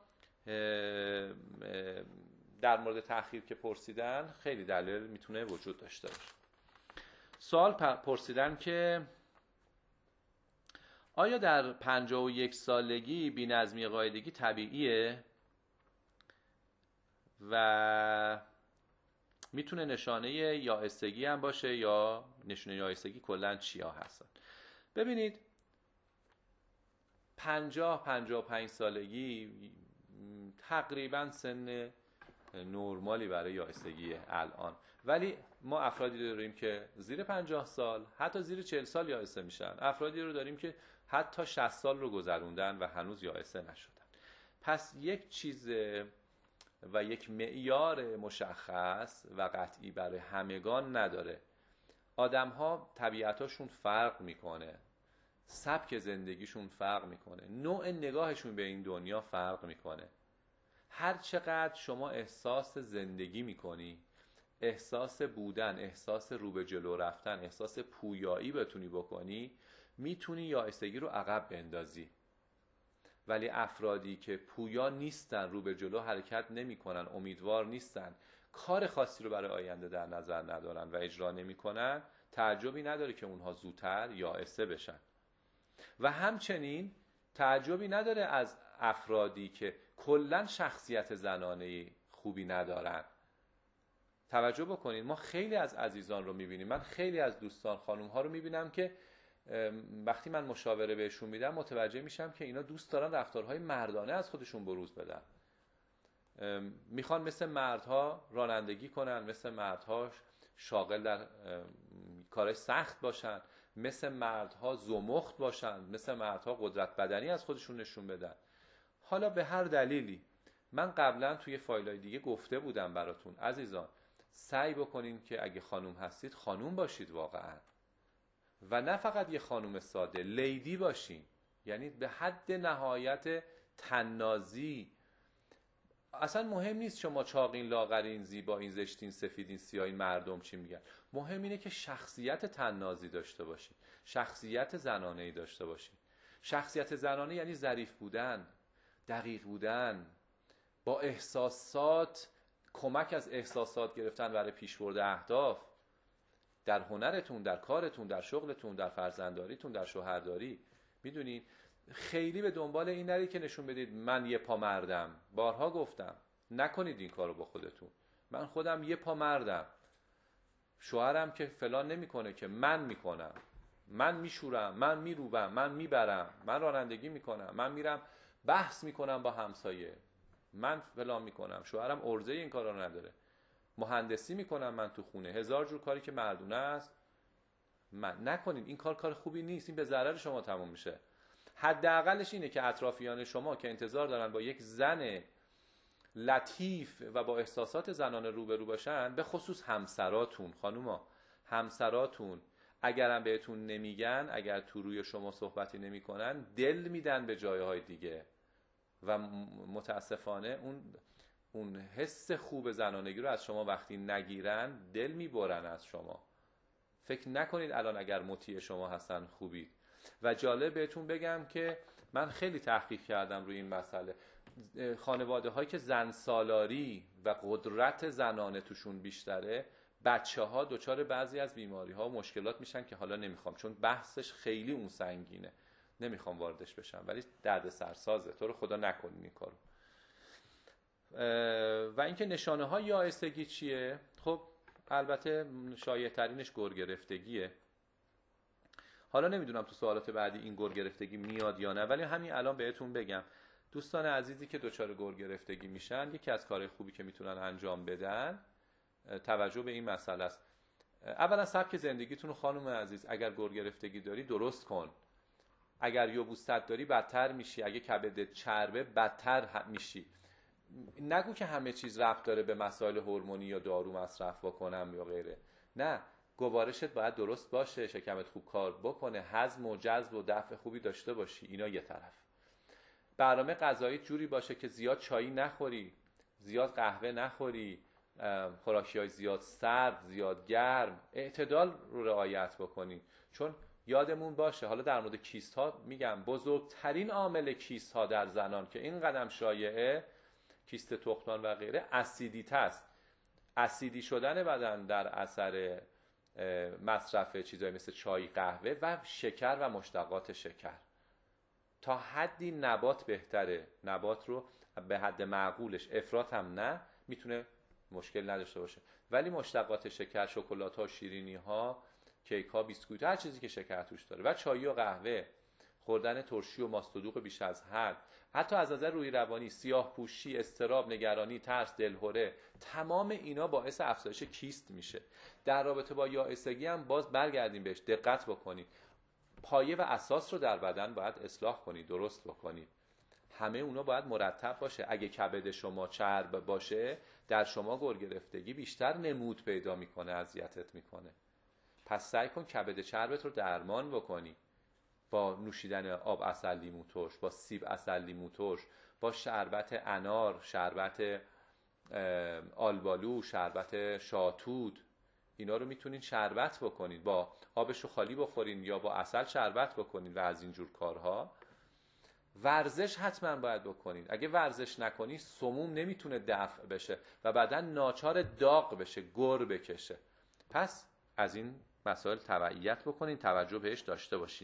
در مورد تأخیر که پرسیدن خیلی دلیل میتونه وجود داشته باشه. سوال پرسیدن که آیا در پنجاه و یک سالگی بی‌نظمی قاعدگی طبیعیه و میتونه نشانه یائسگی هم باشه یا نشانه یائسگی کلا چیا هستن؟ ببینید پنجاه پنجاه و پنج سالگی تقریبا سن نرمالی برای یائسگیه الان، ولی ما افرادی داریم که زیر پنجاه سال حتی زیر چهل سال یائسه میشن، افرادی رو داریم که حتی شصت سال رو گذروندن و هنوز یائسه نشدن. پس یک چیز و یک معیار مشخص و قطعی برای همگان نداره. آدم ها طبیعتاشون فرق میکنه، سبک زندگیشون فرق میکنه، نوع نگاهشون به این دنیا فرق میکنه. هر چقدر شما احساس زندگی میکنی، احساس بودن، احساس رو به جلو رفتن، احساس پویایی بتونی بکنی، میتونی یائسگی رو عقب بندازی. ولی افرادی که پویا نیستن، رو به جلو حرکت نمیکنن، امیدوار نیستن، کار خاصی رو برای آینده در نظر ندارن و اجرا نمیکنن، تعجبی نداره که اونها زودتر یائسه بشن. و همچنین تعجبی نداره از افرادی که کلا شخصیت زنانه خوبی ندارن. توجه بکنید، ما خیلی از عزیزان رو میبینیم، من خیلی از دوستان خانوم ها رو میبینم که وقتی من مشاوره بهشون میدم متوجه میشم که اینا دوست دارن رفتارهای مردانه از خودشون بروز بدن. میخوان مثل مردها رانندگی کنن، مثل مردها شاغل در کارهای سخت باشن، مثل مردها زمخت باشن، مثل مردها قدرت بدنی از خودشون نشون بدن. حالا به هر دلیلی، من قبلا توی فایلای دیگه گفته بودم براتون عزیزان، سعی بکنین که اگه خانوم هستید خانوم باشید واقعا، و نه فقط یه خانوم ساده، لیدی باشین. یعنی به حد نهایت تنازی. اصلا مهم نیست شما چاقین، لاغرین، زیبایین، زشتین، سفیدین، سیاهین، مردم چی میگن. مهم اینه که شخصیت تنازی داشته باشین، شخصیت زنانه‌ای داشته باشین. شخصیت زنانه یعنی ظریف بودن، دقیق بودن، با احساسات، کمک از احساسات گرفتن برای پیشبرد اهداف در هنرتون، در کارتون، در شغلتون، در فرزنداریتون، در شوهرداری. میدونید خیلی به دنبال این نرید که نشون بدید من یه پا مردم. بارها گفتم نکنید این کارو با خودتون. من خودم یه پا مردم، شوهرم که فلان نمیکنه که من میکنم، من میشورم، من میروبم، من میبرم، من رانندگی میکنم، من میرم بحث میکنم با همسایه، من فلان میکنم. شوهرم ارزه این کارا نداره. مهندسی میکنم من تو خونه، هزار جور کاری که مردونه است. من نکنید، این کار کار خوبی نیست، این به ضرر شما تموم میشه. حداقلش اینه که اطرافیان شما که انتظار دارن با یک زن لطیف و با احساسات زنانه روبرو باشن، به خصوص همسراتون، خانوما همسراتون اگرم بهتون نمیگن، اگر تو روی شما صحبتی نمیکنن، دل میدن به جایهای دیگه و متاسفانه اون اون حس خوب زنانگی رو از شما وقتی نگیرن، دل میبرن از شما. فکر نکنید الان اگر مطیع شما هستن خوبید. و جالب بهتون بگم که من خیلی تحقیق کردم روی این مسئله. خانواده هایی که زن سالاری و قدرت زنانه توشون بیشتره، بچه ها دچار بعضی از بیماری ها و مشکلات میشن که حالا نمیخوام، چون بحثش خیلی اون سنگینه، نمیخوام واردش بشم، ولی درد سرسازه. تو رو خدا نکنین این کارو. و اینکه نشانه های یائسگی چیه؟ خب البته شایع ترینش گر گرفتگیه. حالا نمیدونم تو سوالات بعدی این گر گرفتگی میاد یا نه، ولی همین الان بهتون بگم دوستان عزیزی که دچار گر گرفتگی میشن، یکی از کارهای خوبی که میتونن انجام بدن توجه به این مسئله است. اولا سبک زندگیتون رو خانم عزیز، اگر گر گرفتگی داری درست کن. اگر یبوست داری بدتر میشی، اگه کبدت چربه بدتر میشی. نگو که همه چیز ربط داره به مسائل هورمونی یا دارو مصرف بکنم یا غیره. نه، گوارشت باید درست باشه، شکمت خوب کار بکنه، هضم و جذب و دفع خوبی داشته باشی. اینا یه طرف. برنامه غذایی جوری باشه که زیاد چایی نخوری، زیاد قهوه نخوری، خوراکی‌های زیاد سرد، زیاد گرم، اعتدال رو رعایت بکنی. چون یادمون باشه، حالا در مورد کیست ها میگم، بزرگترین عامل کیست ها در زنان که این قدم شایعه، کیست تخمدان و غیره، اسیدیته است. اسیدی شدن بدن در اثر مصرف چیزایی مثل چای، قهوه و شکر و مشتقات شکر. تا حدی نبات بهتره، نبات رو به حد معقولش، افراط هم نه، میتونه مشکل نداشته باشه. ولی مشتقات شکر، شکلات ها، شیرینی ها، کیک ها، بیسکویت، هر چیزی که شکر توش داره، و چای و قهوه، خوردن ترشی و ماست و دوغ بیش از حد، حتی از نظر روی روانی، سیاه پوشی، اضطراب، نگرانی، ترس، دلهره، تمام اینا باعث افزایش کیست میشه. در رابطه با یائسگی هم باز برگردیم بهش، دقت بکنید. پایه و اساس رو در بدن باید اصلاح کنید، درست بکنید. همه اونا باید مرتب باشه. اگه کبد شما چرب باشه، در شما گر گرفتگی بیشتر نمود پیدا میکنه، اذیتت میکنه. پس سعی کن کبد چربت رو درمان بکنی با نوشیدن آب عسل لیمو ترش، با سیب عسل لیمو ترش، با شربت انار، شربت آلبالو، شربت شاتوت. اینا رو میتونین شربت بکنید، با آبشو خالی بخورین یا با عسل شربت بکنید و از اینجور کارها. ورزش حتما باید بکنید. اگه ورزش نکنی سموم نمیتونه دفع بشه و بدن ناچار داغ بشه، گر بکشه. پس از این مسائل تبعیت بکنین، توجه بهش داشته باشین.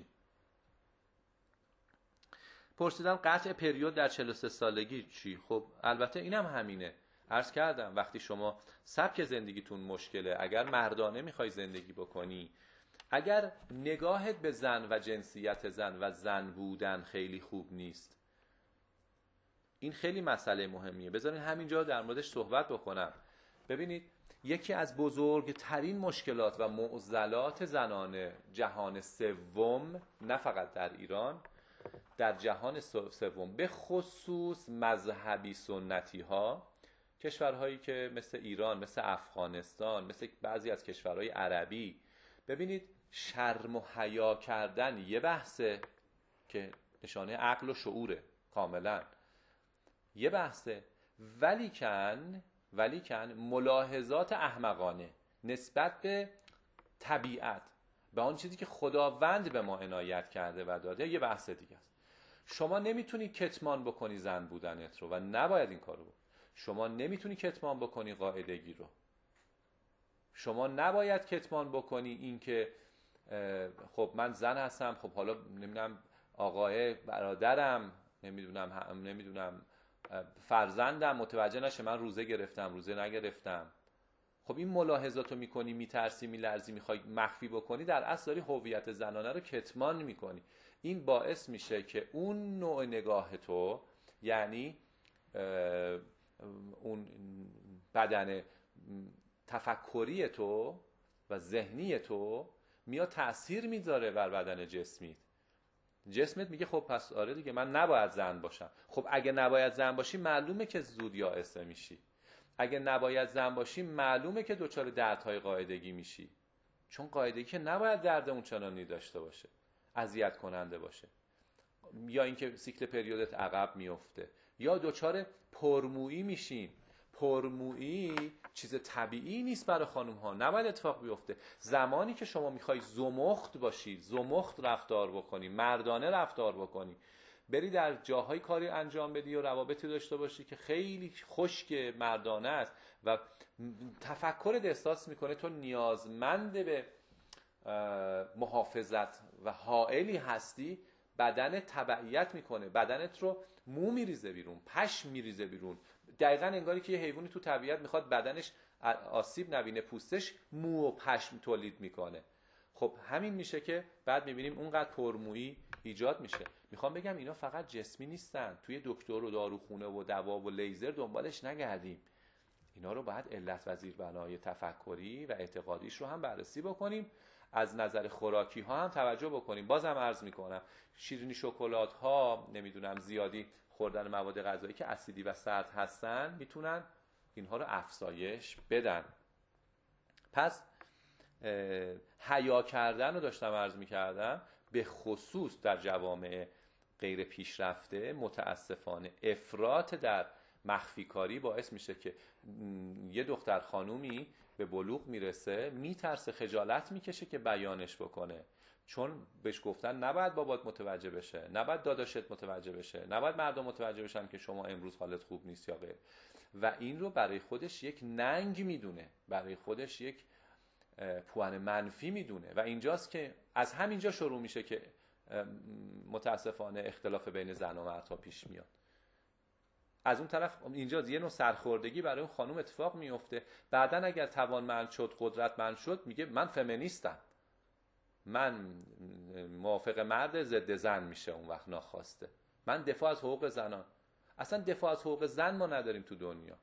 پرسیدم قطع پریود در چهل و سه سالگی چی؟ خب البته اینم همینه. عرض کردم وقتی شما سبک زندگیتون مشکله، اگر مردانه میخوای زندگی بکنی، اگر نگاهت به زن و جنسیت زن و زن بودن خیلی خوب نیست، این خیلی مسئله مهمیه. بذارین همینجا در موردش صحبت بکنم. ببینید، یکی از بزرگترین مشکلات و معضلات زنان جهان سوم، نه فقط در ایران، در جهان سوم، به خصوص مذهبی سنتی ها، کشورهایی که مثل ایران، مثل افغانستان، مثل بعضی از کشورهای عربی، ببینید شرم و حیا کردن یه بحثه که نشانه عقل و شعوره، کاملا یه بحثه، ولیکن ولیکن ملاحظات احمقانه نسبت به طبیعت، به آن چیزی که خداوند به ما عنایت کرده و داده، یه بحث دیگه است. شما نمیتونی کتمان بکنی زن بودنت رو و نباید این کارو بکنی. شما نمیتونی کتمان بکنی قاعدگی رو. شما نباید کتمان بکنی این که خب من زن هستم، خب حالا نمیدونم آقای برادرم، نمیدونم نمیدونم فرزندم متوجه نشه من روزه گرفتم، روزه نگرفتم. خب این ملاحظاتو میکنی، میترسی، میلرزی، میخوای مخفی بکنی، در اصل داری هویت زنانه رو کتمان میکنی. این باعث میشه که اون نوع نگاه تو، یعنی اون بدن تفکری تو و ذهنی تو میاد تأثیر میذاره بر بدن جسمیت. جسمت میگه خب پس آره دیگه من نباید زن باشم. خب اگه نباید زن باشی معلومه که زود یائسه میشی. اگه نباید زن باشی معلومه که دچار دردهای قاعدگی میشی، چون قاعدگی که نباید درد اون چنانی داشته باشه، اذیت کننده باشه، یا اینکه سیکل پریودت عقب میفته، یا دچار پرمویی میشین. پرمویی چیز طبیعی نیست برای خانم ها، نباید اتفاق بیفته. زمانی که شما میخوای زمخت باشی، زمخت رفتار بکنی، مردانه رفتار بکنی، بری در جاهای کاری انجام بدی و روابطی داشته باشی که خیلی خشک مردانه است و تفکرت احساس میکنه تو نیازمند به محافظت و حائلی هستی، بدن تبعیت میکنه، بدنت رو مو میریزه بیرون، پشم میریزه بیرون. دقیقاً انگاری که یه حیوانی تو طبیعت میخواد بدنش آسیب نبینه، پوستش مو و پشم تولید میکنه. خب همین میشه که بعد میبینیم اونقدر پرمویی ایجاد میشه. میخوام بگم اینا فقط جسمی نیستن، توی دکتر و داروخونه و دوا و لیزر دنبالش نگردیم، اینا رو باید علت و زیربنای تفکری و اعتقادیش رو هم بررسی بکنیم، از نظر خوراکی ها هم توجه بکنیم. بازم عرض میکنم شیرینی شکلات ها، نمیدونم زیادی خوردن مواد غذایی که اسیدی و سرد هستن میتونن اینها رو افزایش بدن. پس حیا کردن رو داشتم عرض میکردم، به خصوص در جوامع غیر پیشرفته متاسفانه افراط در مخفی کاری باعث میشه که یه دختر خانومی به بلوغ میرسه، میترسه، خجالت میکشه که بیانش بکنه، چون بهش گفتن نباید بابات متوجه بشه، نباید داداشت متوجه بشه، نباید مردم متوجه بشن که شما امروز حالت خوب نیست یا غیر. و این رو برای خودش یک ننگ میدونه، برای خودش یک پوان منفی میدونه و اینجاست که از همینجا شروع میشه که متاسفانه اختلاف بین زن و مردها پیش میاد. از اون طرف اینجا یه نوع سرخوردگی برای اون خانم اتفاق میفته. بعدن اگر توانمند شد، قدرتمند شد، میگه من فمینیستم، من موافق مرد، ضد زن میشه اون وقت ناخواسته، من دفاع از حقوق زنان. اصلا دفاع از حقوق زن ما نداریم تو دنیا.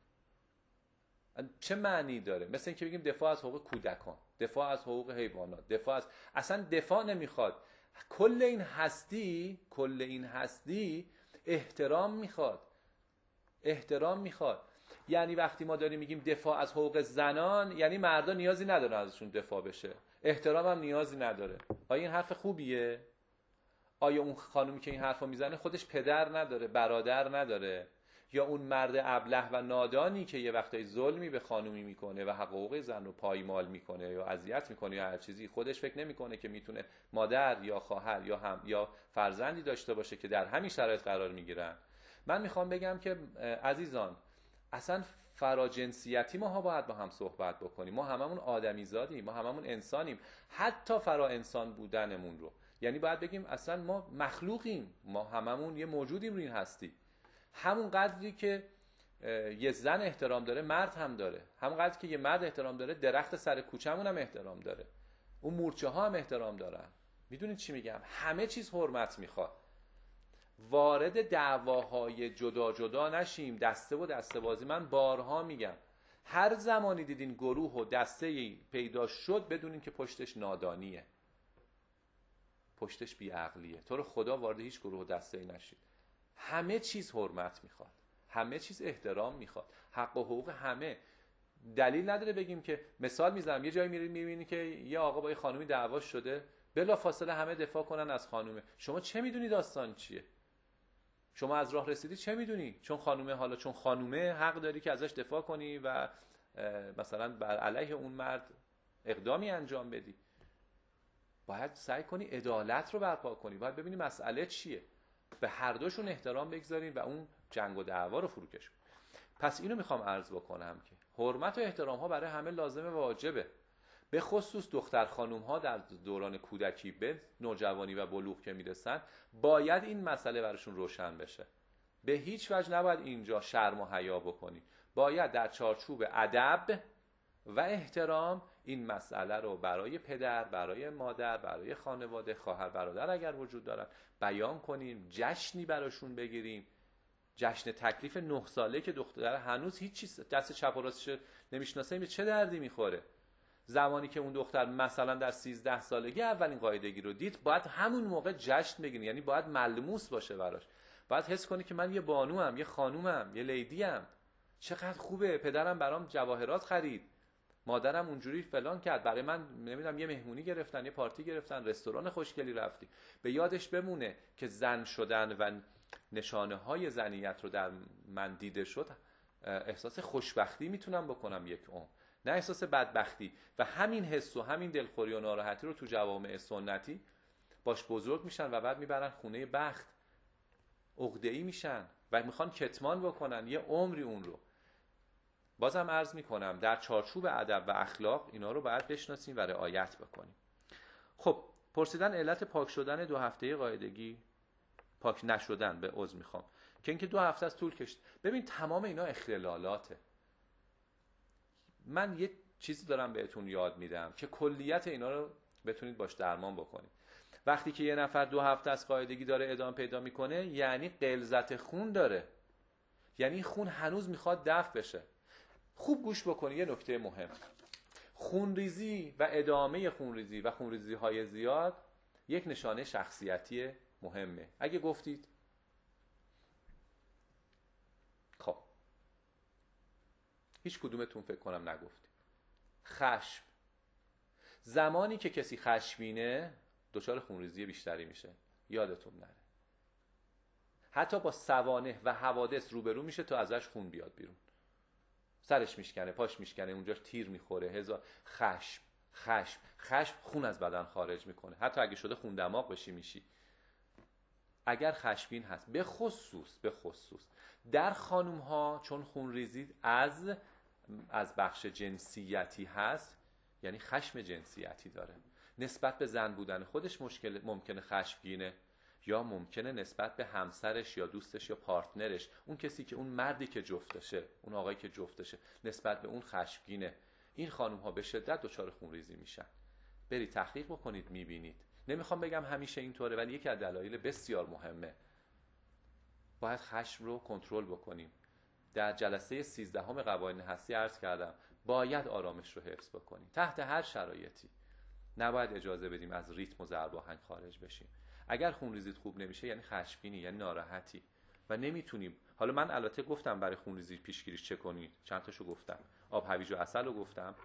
چه معنی داره؟ مثل اینکه بگیم دفاع از حقوق کودکان، دفاع از حقوق حیوانات، دفاع از، اصلا دفاع نمیخواد. کل این هستی، کل این هستی احترام میخواد، احترام میخواد. یعنی وقتی ما داریم میگیم دفاع از حقوق زنان، یعنی مردا نیازی نداره ازشون دفاع بشه، احترام هم نیازی نداره. آیا این حرف خوبیه؟ آیا اون خانومی که این حرفو میزنه خودش پدر نداره، برادر نداره؟ یا اون مرد ابله و نادانی که یه وقتایی ظلمی به خانومی میکنه و حقوق زن رو پایمال میکنه یا اذیت میکنه یا هر چیزی، خودش فکر نمیکنه که میتونه مادر یا خواهر یا هم یا فرزندی داشته باشه که در همین شرایط قرار میگیرن؟ من میخوام بگم که عزیزان، اصلا فراجنسیتی ما ها باید با هم صحبت بکنیم. ما هممون آدمی زادیم، ما هممون انسانیم، حتی فرا انسان بودنمون رو، یعنی باید بگیم اصلا ما مخلوقیم، ما هممون یه موجودیم روی این هستی. همون قدری که یه زن احترام داره مرد هم داره، همون قدری که یه مرد احترام داره درخت سر کوچمون هم احترام داره، اون مورچه ها هم احترام دارن. میدونید چی میگم؟ همه چیز حرمت میخواد. وارد دعواهای جدا جدا نشیم، دسته و دسته بازی. من بارها میگم هر زمانی دیدین گروه و دسته پیدا شد بدونین که پشتش نادانیه، پشتش بیعقلیه. تو رو خدا وارد هیچ گروه و دسته نشید. همه چیز حرمت میخواد، همه چیز احترام میخواد، حق و حقوق همه. دلیل نداره بگیم که، مثال میزنم، یه جایی میرین میبینی که یه آقا با یه خانومی دعواش شده، بلا فاصله همه دفاع کنن از خانومه. شما چه میدونی داستان چیه؟ شما از راه رسیدی چه میدونی؟ چون خانومه، حالا چون خانومه حق داری که ازش دفاع کنی و مثلا بر علیه اون مرد اقدامی انجام بدی. باید سعی کنی عدالت رو برپا کنی، باید ببینی مسئله چیه، به هر دوشون احترام بگذارین و اون جنگ و دعوا رو فروکش کنین. پس اینو میخوام عرض بکنم که حرمت و احترام ها برای همه لازمه و واجبه، به خصوص دختر خانوم ها در دوران کودکی به نوجوانی و بلوغ که میرسن، باید این مسئله براشون روشن بشه. به هیچ وجه نباید اینجا شرم و حیا بکنی، باید در چارچوب ادب و احترام این مسئله رو برای پدر، برای مادر، برای خانواده، خواهر برادر اگر وجود دارن بیان کنیم، جشنی براشون بگیریم جشن تکلیف نه ساله که دختر هنوز هیچ چیز دست چپ و راستش نمیشناسه، به چه دردی میخوره؟ زمانی که اون دختر مثلا در سیزده سالگی اولین قاعدگی رو دید، باید همون موقع جشن بگیره، یعنی باید ملموس باشه براش، باید حس کنه که من یه بانوام، یه خانومم، یه لیدیم، چقدر خوبه، پدرم برام جواهرات خرید، مادرم اونجوری فلان کرد، برای من نمیدونم یه مهمونی گرفتن، یه پارتی گرفتن، رستوران خوشگلی رفتی. به یادش بمونه که زن شدن و نشانه های زنیت رو در من دیده شد، احساس خوشبختی میتونم بکنم یک عمر، نه احساس بدبختی. و همین حس و همین دلخوری و ناراحتی رو تو جوامع سنتی باش بزرگ میشن و بعد میبرن خونه بخت، عقده‌ای میشن و میخوان کتمان بکنن یه عمری اون رو. بازم عرض میکنم در چارچوب ادب و اخلاق اینا رو باید بشناسیم و رعایت بکنیم. خب پرسیدن علت پاک شدن دو هفته قاعدگی، پاک نشدن به عذر میخوام، که اینکه دو هفته از طول کشید. ببین تمام اینا اختلالاته. من یه چیزی دارم بهتون یاد میدم که کلیت اینا رو بتونید باش درمان بکنید. وقتی که یه نفر دو هفته از قاعدگی داره ادامه پیدا میکنه، یعنی غلظت خون داره، یعنی خون هنوز میخواد دفع بشه. خوب گوش بکنید یه نکته مهم، خونریزی و ادامه خونریزی و خونریزی های زیاد یک نشانه شخصیتی مهمه. اگه گفتید خب هیچ کدومتون فکر کنم نگفتید. خشم، زمانی که کسی خشمینه دچار خونریزی بیشتری میشه، یادتون نره. حتی با سوانح و حوادث روبرو میشه تا ازش خون بیاد بیرون، سرش میشکنه، پاش میشکنه، اونجاش تیر میخوره، هزار. خشم خشم خشم خون از بدن خارج میکنه، حتی اگه شده خون دماغ بشی میشی. اگر خشمگین هست، به خصوص به خصوص در خانوم ها، چون خونریزی از از بخش جنسیتی هست، یعنی خشم جنسیتی داره، نسبت به زن بودن خودش مشکل، ممکنه خشمگینه، یا ممکنه نسبت به همسرش یا دوستش یا پارتنرش، اون کسی که اون مردی که جفتشه، اون آقایی که جفتشه، نسبت به اون خشمگینه. این خانوم ها به شدت دچار خونریزی میشن. برید تحقیق بکنید میبینید. نمیخوام بگم همیشه اینطوره، ولی یکی از دلایل بسیار مهمه. باید خشم رو کنترل بکنیم. در جلسه سیزدهم قوانین هستی عرض کردم باید آرامش رو حفظ بکنیم تحت هر شرایطی. نباید اجازه بدیم از ریتم و ضرب آهنگ خارج بشیم. اگر خونریزیت خوب نمیشه یعنی خشمگینی، یعنی ناراحتی و نمیتونیم. حالا من البته گفتم برای خونریزی پیشگیریش چه کنید، چند تاشو گفتم. آب هویج و عسل رو گفتم،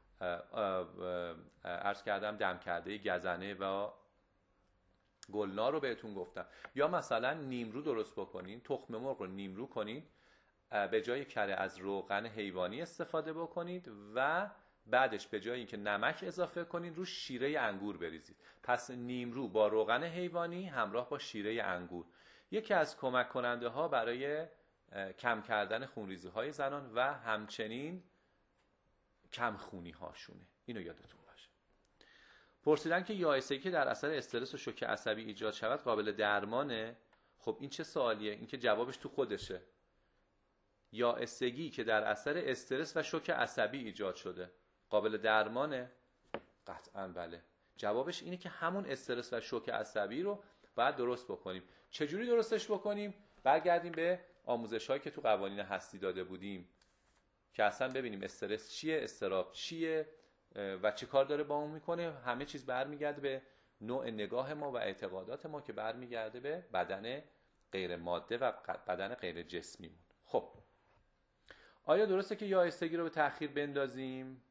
عرض کردم دم کرده گزنه و گلنار رو بهتون گفتم. یا مثلا نیمرو درست بکنین، تخم مرغ رو نیمرو کنین، به جای کره از روغن حیوانی استفاده بکنید و بعدش به جای اینکه نمک اضافه کنید رو شیره انگور بریزید. پس نیمرو با روغن حیوانی همراه با شیره انگور یکی از کمک کننده ها برای کم کردن خونریزی های زنان و همچنین کم خونی هاشونه. اینو یادتون باشه. پرسیدن که یائسگی که در اثر استرس و شوک عصبی ایجاد شود قابل درمانه؟ خب این چه سوالیه؟ این که جوابش تو خودشه. یائسگی که در اثر استرس و شوک عصبی ایجاد شده قابل درمانه؟ قطعاً بله. جوابش اینه که همون استرس و شوک عصبی رو باید درست بکنیم. چجوری درستش بکنیم؟ برگردیم به آموزش‌هایی که تو قوانین هستی داده بودیم که اصلا ببینیم استرس چیه، اضطراب چیه و چه کار داره با اون میکنه. همه چیز برمیگرده به نوع نگاه ما و اعتقادات ما که برمیگرده به بدن غیر ماده و بدن غیر جسمیمون. خب آیا درسته که یائسگی رو به تأخیر بندازیم؟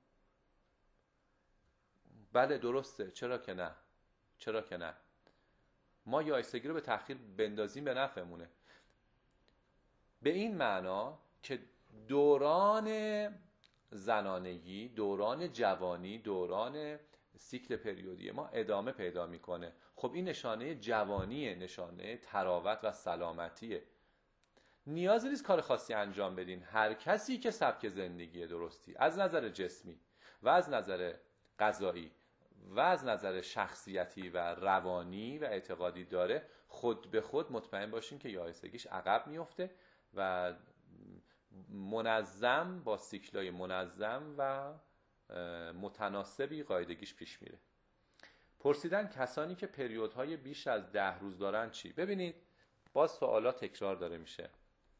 بله درسته. چرا که نه؟ چرا که نه؟ ما یائسگی رو به تأخیر بندازیم به نفعمونه. به این معنا که دوران زنانگی، دوران جوانی، دوران سیکل پریودی ما ادامه پیدا میکنه. خب این نشانه جوانیه، نشانه تراوت و سلامتیه. نیازی نیست کار خاصی انجام بدین. هر کسی که سبک زندگی درستی از نظر جسمی و از نظر غذایی و از نظر شخصیتی و روانی و اعتقادی داره، خود به خود مطمئن باشین که یائسگیش عقب میفته و منظم با سیکلای منظم و متناسبی قاعدگیش پیش میره. پرسیدن کسانی که پریودهای بیش از ده روز دارن چی؟ ببینید باز سوالات تکرار داره میشه.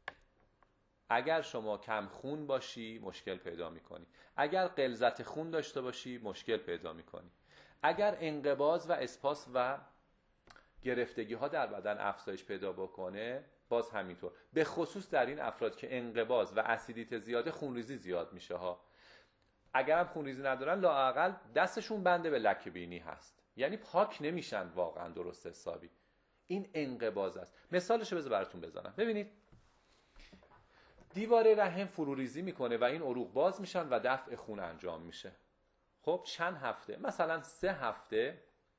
اگر شما کم خون باشی مشکل پیدا میکنی، اگر غلظت خون داشته باشی مشکل پیدا میکنی، اگر انقباض و اسپاس و گرفتگی ها در بدن افزایش پیدا بکنه باز همینطور، به خصوص در این افراد که انقباض و اسیدیت زیاده خونریزی زیاد میشه ها. اگر هم خونریزی ندارن لااقل دستشون بنده به لکه بینی هست، یعنی پاک نمیشن واقعا درست حسابی. این انقباض است. مثالش رو بذار براتون بزنم. ببینید دیواره رحم فروریزی میکنه و این عروق باز میشن و دفع خون انجام میشه. خب چند هفته، مثلا سه هفته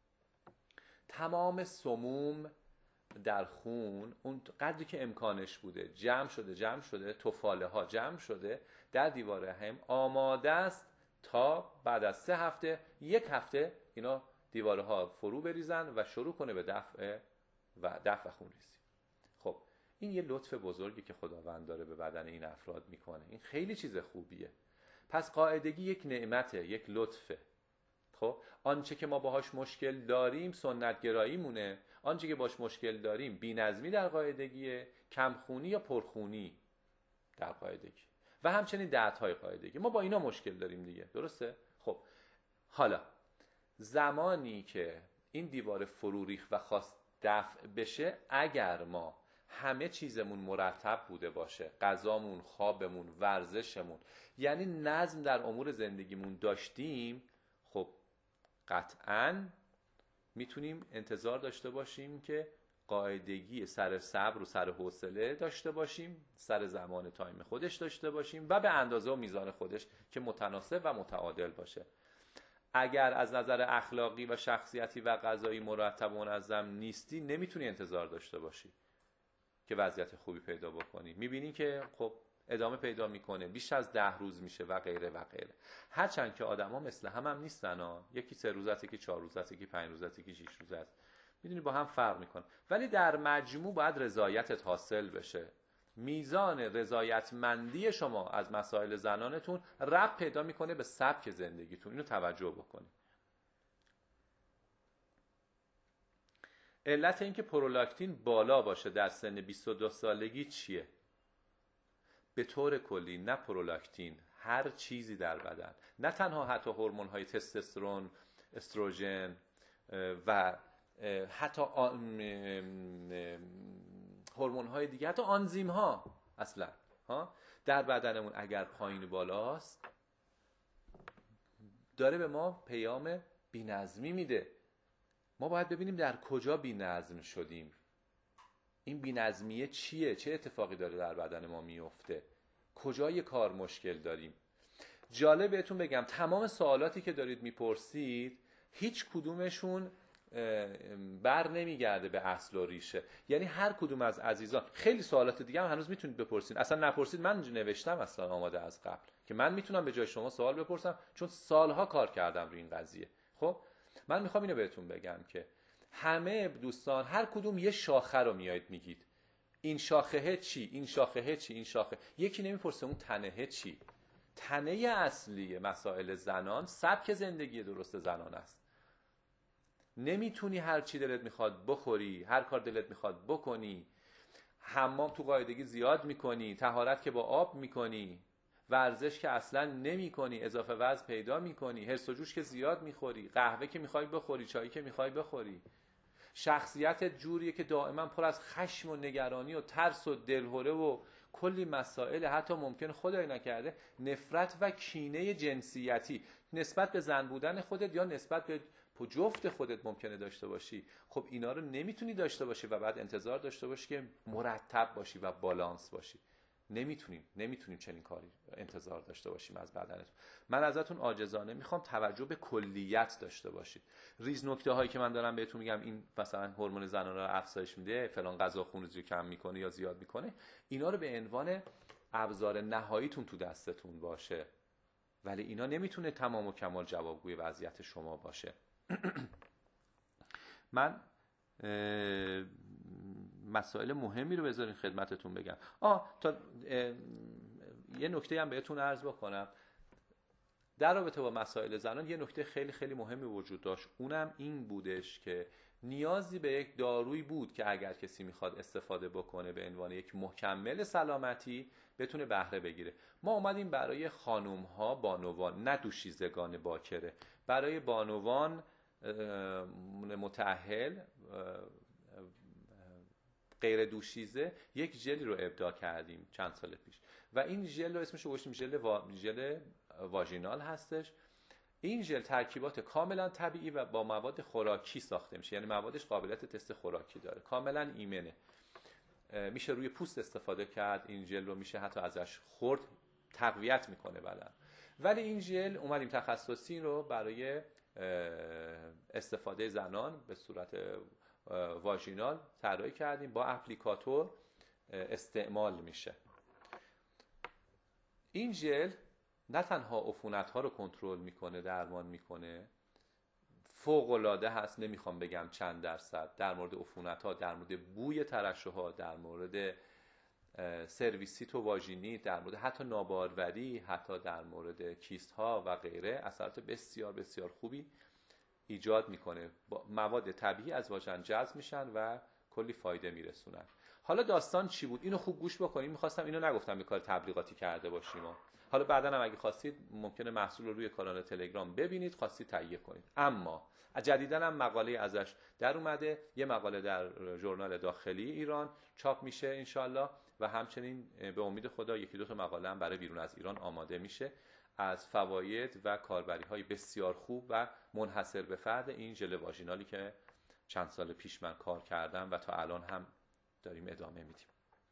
تمام سموم در خون اون قدری که امکانش بوده جمع شده جمع شده تفاله ها جمع شده در دیوار رحم، آماده است تا بعد از سه هفته یک هفته اینا دیواره ها فرو بریزن و شروع کنه به دفع و دفع خونریزی. خب این یه لطف بزرگی که خداوند داره به بدن این افراد میکنه. این خیلی چیز خوبیه. پس قاعدگی یک نعمته، یک لطفه. خب آنچه که ما باهاش مشکل داریم سنت گرایی مونه، آنچه که باهاش مشکل داریم بی‌نظمی در قاعدگیه، کمخونی یا پرخونی در قاعدگی و همچنین دردهای قاعدگی. ما با اینا مشکل داریم دیگه، درسته؟ خب حالا زمانی که این دیوار فرو ریخت و خواست دفع بشه، اگر ما همه چیزمون مرتب بوده باشه، غذامون، خوابمون، ورزشمون، یعنی نظم در امور زندگیمون داشتیم، خب قطعاً میتونیم انتظار داشته باشیم که قاعدگی سر صبر و سر حوصله داشته باشیم، سر زمان تایم خودش داشته باشیم و به اندازه و میزان خودش که متناسب و متعادل باشه. اگر از نظر اخلاقی و شخصیتی و غذایی مرتب و منظم نیستی نمیتونی انتظار داشته باشی که وضعیت خوبی پیدا بکنی. میبینی که خب ادامه پیدا میکنه، بیش از ده روز میشه و غیره و غیره. هرچند که آدم ها مثل هم هم نیستن ها. یکی سه روز است، یکی چهار روز است، یکی پنج روز است، یکی شیش روز است. میدونی با هم فرق میکنه. ولی در مجموع باید رضایتت حاصل بشه. میزان رضایتمندی شما از مسائل زنانتون ربط پیدا میکنه به سبک زندگیتون. اینو توجه بکنید. علت اینکه پرولاکتین بالا باشه در سن بیست و دو سالگی چیه؟ به طور کلی نه پرولاکتین، هر چیزی در بدن، نه تنها حتی هورمون‌های تستوسترون، استروژن و حتی هورمون‌های دیگه، حتی آنزیم‌ها اصلا ها در بدنمون اگر پایین بالاست داره به ما پیام بی‌نظمی میده. ما باید ببینیم در کجا بی‌نظم شدیم. این بی‌نظمیه چیه؟ چه اتفاقی داره در بدن ما میفته؟ کجای کار مشکل داریم؟ جالب بهتون بگم تمام سوالاتی که دارید میپرسید هیچ کدومشون بر نمیگرده به اصل و ریشه. یعنی هر کدوم از عزیزان، خیلی سوالات دیگه هم هنوز میتونید بپرسید، اصلا نپرسید من نوشتم اصلا آماده از قبل که من میتونم به جای شما سوال بپرسم، چون سالها کار کردم روی این قضیه. خب من میخوام اینو بهتون بگم که همه دوستان هر کدوم یه شاخه رو میایید میگید این شاخه چی، این شاخه چی، این شاخه. یکی نمیپرسه اون تنه چی. تنه اصلی مسائل زنان سبک زندگی درست زنان است. نمیتونی هر چی دلت میخواد بخوری، هر کار دلت میخواد بکنی، حمام تو قاعدگی زیاد میکنی، طهارت که با آب میکنی، ورزش که اصلا نمیکنی، اضافه وزن پیدا میکنی، حرص و جوش که زیاد میخوری، قهوه که میخوای بخوری، چایی که میخوای بخوری، شخصیتت جوریه که دائما پر از خشم و نگرانی و ترس و دلهره و کلی مسائل، حتی ممکن خدای نکرده نفرت و کینه جنسیتی نسبت به زن بودن خودت یا نسبت به جفت خودت ممکنه داشته باشی. خب اینا رو نمیتونی داشته باشی و بعد انتظار داشته باشی که مرتب باشی و بالانس باشی. نمیتونیم نمیتونیم چنین کاری انتظار داشته باشیم از بدنتون. من ازتون عاجزانه میخوام توجه به کلیت داشته باشید. ریز نکته هایی که من دارم بهتون میگم، این مثلا هورمون زنانه رو افزایش میده، فلان غذا خونریزی رو کم میکنه یا زیاد میکنه، اینا رو به عنوان ابزار نهاییتون تو دستتون باشه، ولی اینا نمیتونه تمام و کمال جوابگوی وضعیت شما باشه. من مسائل مهمی رو بذارین خدمتتون بگم. آه تا یه نکته هم بهتون عرض بکنم در رابطه با مسائل زنان. یه نکته خیلی خیلی مهمی وجود داشت، اونم این بودش که نیازی به یک دارویی بود که اگر کسی میخواد استفاده بکنه به عنوان یک مکمل سلامتی بتونه بهره بگیره. ما اومدیم برای خانوم ها بانوان، نه دوشیزگان باکره، برای بانوان متأهل غیر دوشیزه یک ژلی رو ابداع کردیم چند سال پیش و این ژل رو اسمش رو گذاشتیم ژل وا... ژل واژینال هستش. این ژل ترکیبات کاملا طبیعی و با مواد خوراکی ساخته میشه، یعنی موادش قابلیت تست خوراکی داره، کاملا ایمنه، میشه روی پوست استفاده کرد. این ژل رو میشه حتی ازش خورد، تقویت میکنه بدن. ولی این ژل اومدیم تخصصی رو برای استفاده زنان به صورت واژینال طراحی کردیم، با اپلیکاتور استعمال میشه. این ژل نه تنها عفونت‌ها رو کنترل میکنه، درمان میکنه، فوق العاده هست، نمیخوام بگم چند درصد در مورد عفونت‌ها، در مورد بوی ترشحات، در مورد سرویسیت و واژینیت، در مورد حتی ناباروری، حتی در مورد کیست ها و غیره اثرات بسیار بسیار خوبی ایجاد میکنه. مواد طبیعی از واژن جذب میشن و کلی فایده میرسونن. حالا داستان چی بود؟ اینو خوب گوش بکنید. میخواستم اینو نگفتم به کار تبلیغاتی کرده باشیم. حالا بعدا هم اگه خواستید ممکنه محصول رو روی کانال تلگرام ببینید، خواستید تهیه کنید. اما جدیداً هم مقاله ازش در اومده، یه مقاله در ژورنال داخلی ایران چاپ میشه انشالله و همچنین به امید خدا یکی دو تا مقاله هم برای بیرون از ایران آماده میشه از فواید و کاربری‌های بسیار خوب و منحصر به فرد این ژل واژینالی که چند سال پیش من کار کردم و تا الان هم داریم ادامه میدیم.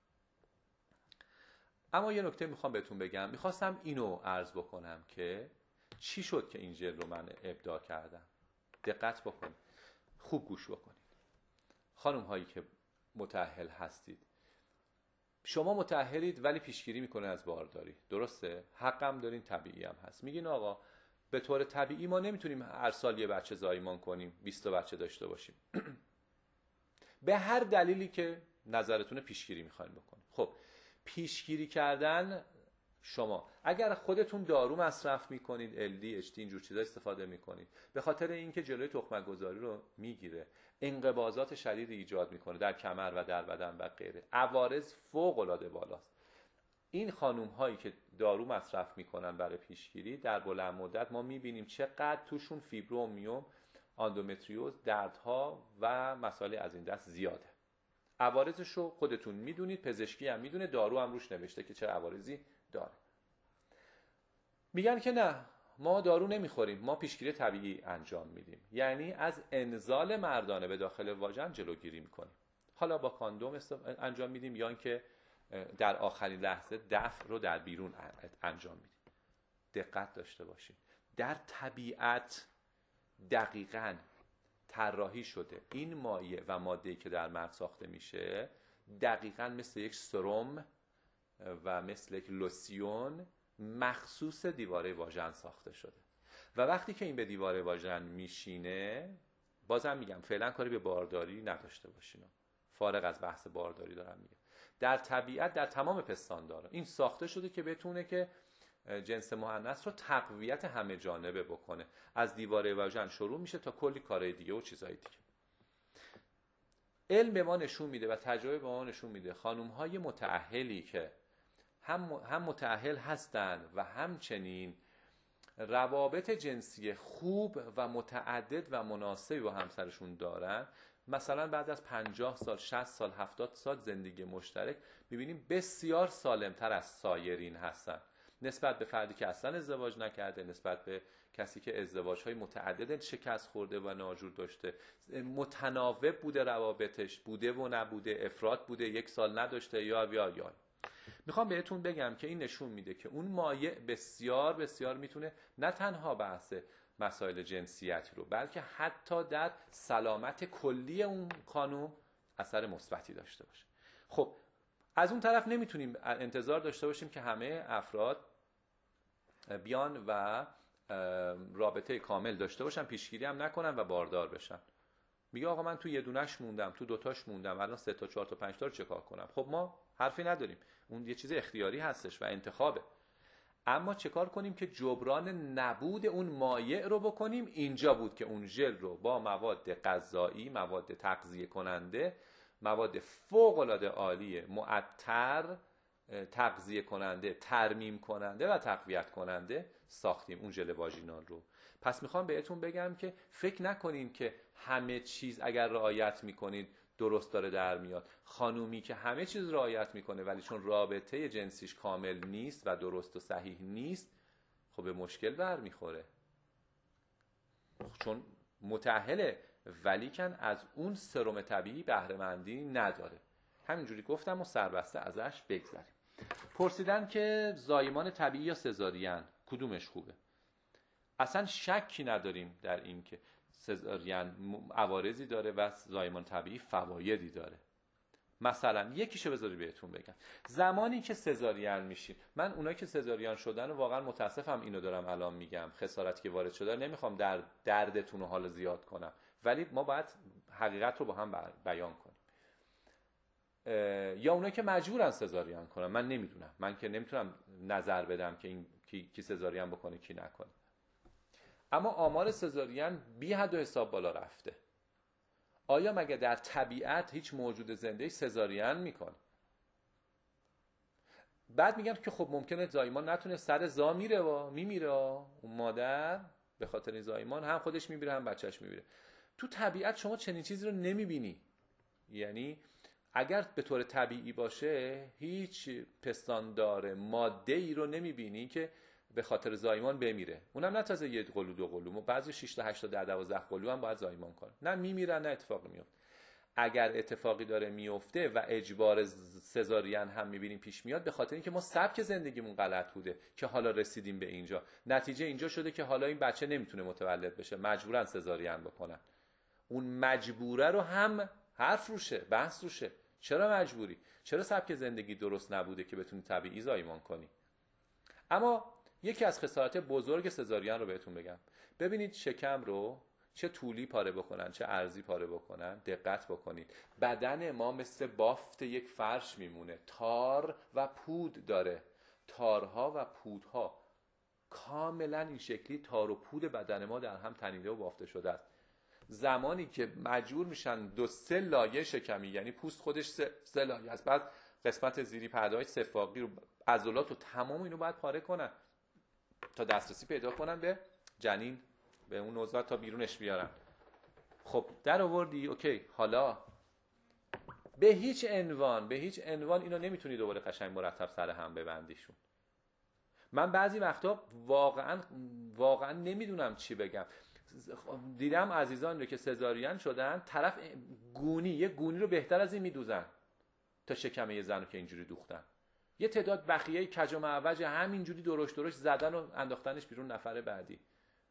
اما یه نکته میخوام بهتون بگم. میخواستم اینو عرض بکنم که چی شد که این ژل رو من ابداع کردم. دقت بکنید، خوب گوش بکنید. خانم هایی که متأهل هستید، شما متأهلید ولی پیشگیری میکنه از بارداری، درسته؟ حقم دارین، طبیعی هم هست. میگین آقا به طور طبیعی ما نمیتونیم هر سال یه بچه زایمان کنیم، بیست تا بچه داشته باشیم. به هر دلیلی که نظرتونه پیشگیری میخواین بکنید. خب پیشگیری کردن، شما اگر خودتون دارو مصرف میکنید، ال دی اچ تی اینجور چیزا استفاده میکنید، به خاطر اینکه جلوی تخمک گذاری رو میگیره، انقباضات شدید ایجاد میکنه در کمر و در بدن و غیره، عوارض فوق العاده بالاست. این خانوم هایی که دارو مصرف میکنن برای پیشگیری، در بلند مدت ما میبینیم چقدر توشون فیبرومیوم، اندومتریوز، دردها و مسائل از این دست زیاده. عوارضش رو خودتون میدونید، پزشکی هم میدونه، دارو هم روش نوشته که چه عوارضی داره. میگن که نه ما دارو نمیخوریم، ما پیشگیری طبیعی انجام میدیم، یعنی از انزال مردانه به داخل واژن جلوگیری میکنیم. حالا با کاندوم انجام میدیم یا اینکه در آخرین لحظه دفع رو در بیرون انجام میدیم. دقت داشته باشید، در طبیعت دقیقاً طراحی شده این مایع و ماده‌ای که در مرد ساخته میشه دقیقاً مثل یک سرم و مثل یک لوسیون مخصوص دیواره واژن ساخته شده و وقتی که این به دیواره واژن میشینه، بازم میگم فعلا کاری به بارداری نداشته باشین، فارغ از بحث بارداری دارم میگم، در طبیعت در تمام پستاندارا این ساخته شده که بتونه که جنس مؤنث رو تقویت همه جانبه بکنه. از دیواره واژن شروع میشه تا کلی کارهای دیگه و چیزهای دیگه. علم به ما نشون میده و تجربه به ما نشون میده خانم های متأهلی که هم هم متأهل هستن و همچنین روابط جنسی خوب و متعدد و مناسبی با همسرشون دارن، مثلا بعد از پنجاه سال، شصت سال، هفتاد سال زندگی مشترک، میبینیم بسیار سالمتر از سایرین هستن نسبت به فردی که اصلا ازدواج نکرده، نسبت به کسی که ازدواج‌های متعدد شکست خورده و ناجور داشته. متناوب بوده روابطش، بوده و نبوده، افراد بوده، یک سال نداشته، یا یا یا میخوام بهتون بگم که این نشون میده که اون مایع بسیار بسیار میتونه نه تنها بحث مسائل جنسیتی رو، بلکه حتی در سلامت کلی اون خانم اثر مثبتی داشته باشه. خب از اون طرف نمیتونیم انتظار داشته باشیم که همه افراد بیان و رابطه کامل داشته باشن، پیشگیری هم نکنن و باردار بشن. میگه آقا من تو یه دونش موندم، تو دوتاش موندم، الان سه تا چهار تا پنج تا رو چه کار کنم؟ خب ما حرفی نداریم، اون یه چیز اختیاری هستش و انتخابه. اما چه کار کنیم که جبران نبود اون مایع رو بکنیم؟ اینجا بود که اون ژل رو با مواد غذایی، مواد تغذیه کننده، مواد فوق العاده عالی معطر، تغذیه کننده، ترمیم کننده و تقویت کننده ساختیم اون ژل واژینال رو. پس میخوام بهتون بگم که فکر نکنین که همه چیز اگر رعایت میکنید درست داره در میاد. خانومی که همه چیز رعایت میکنه ولی چون رابطه جنسیش کامل نیست و درست و صحیح نیست، خب به مشکل برمیخوره، چون متأهله ولیکن از اون سرم طبیعی بهره مندی نداره. همینجوری گفتم و سربسته ازش بگذریم. پرسیدن که زایمان طبیعی یا سزارین کدومش خوبه؟ اصلا شکی نداریم در این که سزارین عوارضی داره و زایمان طبیعی فوایدی داره. مثلا یکیشو بذاری بهتون بگم. زمانی که سزارین میشین، من اونایی که سزارین شدن و واقعا متاسفم اینو دارم الان میگم، خسارتی که وارد شده نمیخوام در دردتون رو حالا زیاد کنم، ولی ما باید حقیقت رو با هم بیان کنیم. یا اونایی که مجبورن سزارین کنن، من نمیدونم، من که نمیتونم نظر بدم که این کی, کی سزارین بکنه کی نکنه، اما آمار سزارین بی حد و حساب بالا رفته. آیا مگه در طبیعت هیچ موجود زنده سزارین میکنه؟ بعد میگم که خب ممکنه زایمان نتونه، سر زا میره و میمیره، اون مادر به خاطر این زایمان هم خودش میمیره هم بچهش میمیره. تو طبیعت شما چنین چیزی رو نمیبینی. یعنی اگر به طور طبیعی باشه هیچ پستاندار ماده ای رو نمیبینی که به خاطر زایمان بمیره، اونم نه تازه یه قلو دو قلو، بعضی شش تا هشت تا ده دوازده قلو هم باید زایمان کنه، نه میمیرن نه اتفاقی میفته. اگر اتفاقی داره میفته و اجبار سزارین هم میبینیم پیش میاد، به خاطر اینکه ما سبک زندگیمون غلط بوده که حالا رسیدیم به اینجا. نتیجه اینجا شده که حالا این بچه نمیتونه متولد بشه، مجبورن سزارین بکنن. اون مجبوره رو هم حرف روشه، بحث روشه. چرا مجبوری؟ چرا سبک زندگی درست نبوده که بتونی طبیعی زایمان کنی؟ اما یکی از خسارات بزرگ سزارین رو بهتون بگم. ببینید شکم رو چه طولی پاره بکنن چه عرضی پاره بکنن، دقت بکنید بدن ما مثل بافت یک فرش میمونه، تار و پود داره. تارها و پودها کاملا این شکلی تار و پود بدن ما در هم تنیده و بافته شده است. زمانی که مجبور میشن دو سه لایه شکمی، یعنی پوست خودش سه, سه لایه است، بعد قسمت زیری پرده‌های سفاقی رو، عضلات و تمام اینو باید پاره کنن تا دسترسی پیدا کنن به جنین، به اون نوزاد تا بیرونش بیارن. خب در آوردی، اوکی، حالا به هیچ عنوان به هیچ عنوان اینو نمیتونی دوباره قشنگ مرتب سر هم ببندیشون. من بعضی وقتا واقعا واقعا نمیدونم چی بگم. دیدم عزیزان رو که سزارین شدن، طرف گونی یه گونی رو بهتر از این میدوزن تا شکم یه زن رو که اینجوری دوختن. یه تعداد بخیه کج و معوج همینجوری درشت درشت زدن و انداختنش بیرون نفر بعدی.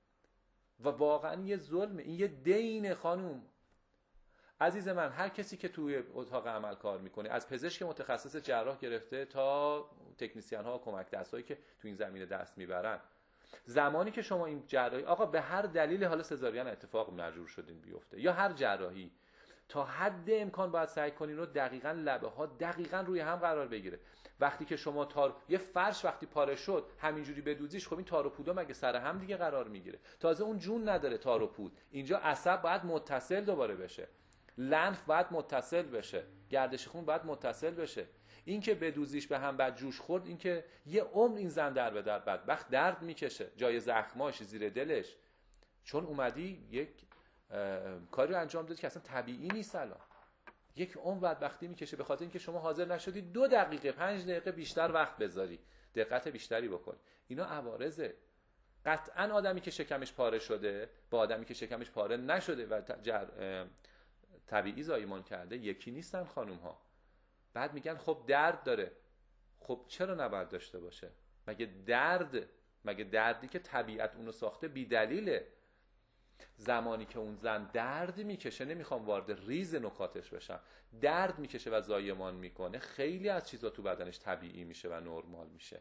و واقعا یه ظلمه، این یه دین. خانوم عزیز من، هر کسی که توی اتاق عمل کار میکنه، از پزشک متخصص جراح گرفته تا تکنیسیان ها و کمک دستایی که تو این زمینه دست میبرن، زمانی که شما این جراحی، آقا به هر دلیل حالا سزارین اتفاق مجبور شدین بیفته یا هر جراحی، تا حد امکان باید سعی کنین رو دقیقاً لبه ها دقیقاً روی هم قرار بگیره. وقتی که شما تار یه فرش وقتی پاره شد همینجوری بدوزیش، خب این تار و پودا مگه سر هم دیگه قرار میگیره؟ تازه اون جون نداره تار و پود. اینجا عصب باید متصل دوباره بشه، لنف باید متصل بشه، گردش خون باید متصل بشه. این که بدوزیش به هم بعد جوش خورد، این که یه عمر این زن در به در بدبخت درد میکشه جای زخماش، زیر دلش، چون اومدی یک کاری رو انجام دادی که اصلا طبیعی نیست. الان یک عمر بدبختی میکشه به خاطر اینکه شما حاضر نشدی دو دقیقه پنج دقیقه بیشتر وقت بذاری، دقت بیشتری بکنی. اینا عوارضه. قطعا آدمی که شکمش پاره شده با آدمی که شکمش پاره نشده و طبیعی زایمان کرده یکی نیستن خانوم ها. بعد میگن خب درد داره. خب چرا نباید داشته باشه؟ مگه درد مگه دردی که طبیعت اونو ساخته بی دلیله؟ زمانی که اون زن درد میکشه، نمیخوام وارد ریز نکاتش بشم، درد میکشه و زایمان میکنه، خیلی از چیزا تو بدنش طبیعی میشه و نرمال میشه.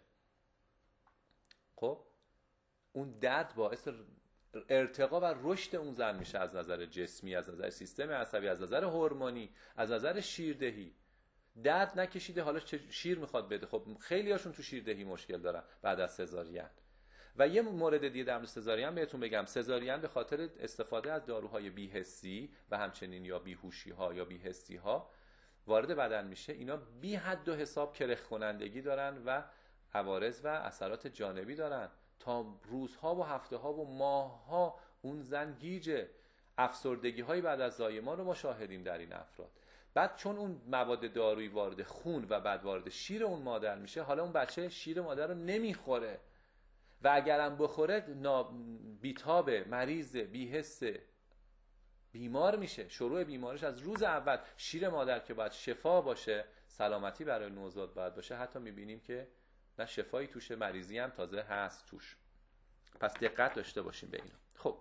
خب اون درد باعث ارتقا و رشد اون زن میشه، از نظر جسمی، از نظر سیستم عصبی، از نظر هورمونی، از نظر شیردهی. درد نکشیده حالا شیر میخواد بده. خب خیلی هاشون تو شیردهی مشکل دارن بعد از سزارین. و یه مورد دیگه در مورد سزارین بهتون بگم، سزارین به خاطر استفاده از داروهای بی‌حسی و همچنین یا بیهوشی ها یا بی‌حسی ها وارد بدن میشه، اینا بی حد و حساب کرخ کنندگی دارن و عوارض و اثرات جانبی دارن. تا روزها و هفته ها و ماه ها اون زن گیجه. افسردگی های بعد از زایمان رو ما شاهدیم در این افراد. بعد چون اون مواد دارویی وارد خون و بعد وارد شیر اون مادر میشه، حالا اون بچه شیر مادر رو نمیخوره و اگرم بخوره بیتابه، مریضه، بی‌حسه، بیمار میشه. شروع بیماریش از روز اول. شیر مادر که باید شفا باشه، سلامتی برای نوزاد باید باشه، حتی میبینیم که نه شفایی توشه، مریضی هم تازه هست توش. پس دقت داشته باشیم به اینا. خب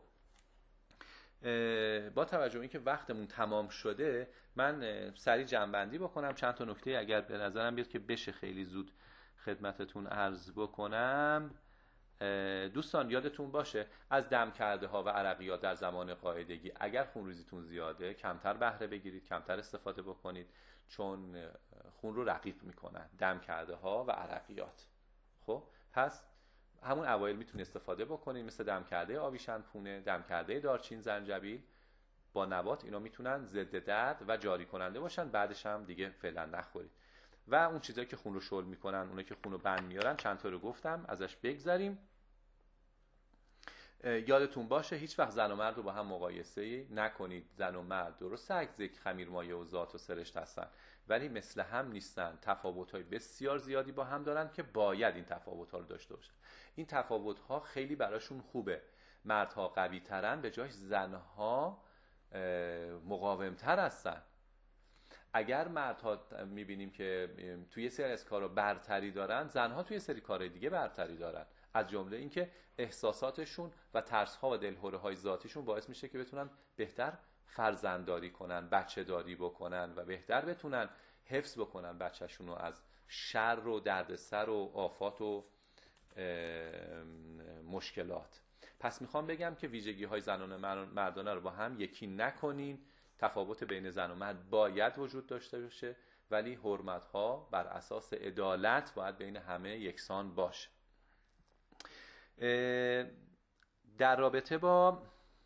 با توجه به اینکه وقتمون تمام شده، من سریع جمع‌بندی بکنم چند تا نکته اگر به نظرم بیاد که بشه خیلی زود خدمتتون عرض بکنم. دوستان یادتون باشه از دم کرده ها و عرقیات در زمان قاعدگی اگر خونریزیتون زیاده کمتر بهره بگیرید، کمتر استفاده بکنید، چون خون رو رقیق میکنن دم کرده ها و عرقیات. خب پس همون اوایل میتونید استفاده بکنید، مثل دم کرده آبی شنپونه، دم کرده دارچین، زنجبیل با نبات، اینا میتونن ضد درد و جاری کننده باشن. بعدش هم دیگه فعلا نخورید. و اون چیزایی که خون رو شل میکنن، اونایی که خون رو بند میارن، چند تا رو گفتم، ازش بگذریم. یادتون باشه هیچ وقت زن و مرد رو با هم مقایسه نکنید. زن و مرد درسته اگزک خمیر مایع و ذات و سرشت هستن، ولی مثل هم نیستن. تفاوت‌های بسیار زیادی با هم دارن که باید این تفاوت‌ها رو داشته باشن. این تفاوت‌ها خیلی براشون خوبه. مردها قوی ترن به جاش زنها مقاومتر هستن. اگر مردها میبینیم که توی سری از کارا برتری دارن، زنها توی سری کارهای دیگه برتری دارن. از جمله اینکه احساساتشون و ترس‌ها و دلهره‌های ذاتیشون باعث میشه که بتونن بهتر فرزندداری کنن، بچه داری بکنن و بهتر بتونن حفظ بکنن بچه‌شون رو از شر و دردسر و آفات و مشکلات. پس میخوام بگم که ویژگی‌های زنانه مردانه رو با هم یکی نکنین. تفاوت بین زن و مرد باید وجود داشته باشه، ولی حرمت‌ها بر اساس عدالت باید بین همه یکسان باشه. در رابطه با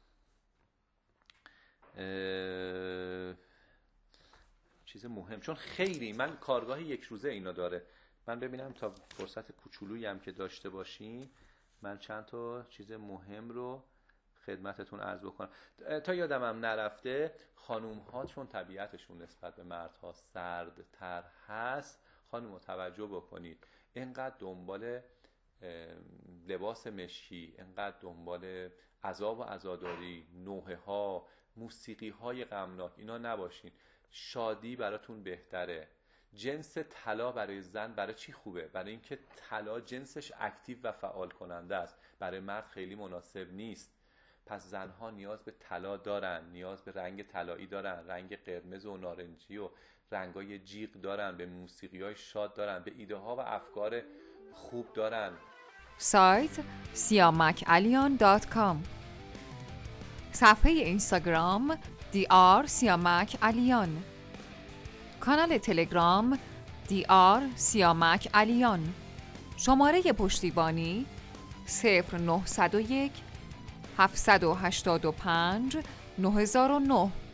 چیز مهم، چون خیلی من کارگاه یک روزه اینا داره، من ببینم تا فرصت کوچولویی هم که داشته باشیم من چند تا چیز مهم رو خدمتتون عرض بکنم. تا یادمم نرفته، خانوم ها چون طبیعتشون نسبت به مردها سردتر هست، خانوم ها توجه بکنید، اینقدر دنبال لباس مشکی، اینقدر دنبال عذاب و عزاداری، نوحه ها، موسیقی های غمناک اینا نباشین. شادی براتون بهتره. جنس طلا برای زن برای چی خوبه؟ برای اینکه طلا جنسش اکتیو و فعال کننده است. برای مرد خیلی مناسب نیست. پس زنها نیاز به طلا دارن، نیاز به رنگ طلایی دارن، رنگ قرمز و نارنجی و رنگای جیغ دارن، به موسیقی‌های شاد دارن، به ایده ها و افکار خوب دارن. سایت سیامک علیان دات کام، صفحه اینستاگرام دی آر سیامک علیان، کانال تلگرام دی آر سیامک علیان، شماره پشتیبانی صفر نه صفر یک هفت هشت پنج نه صفر صفر نه.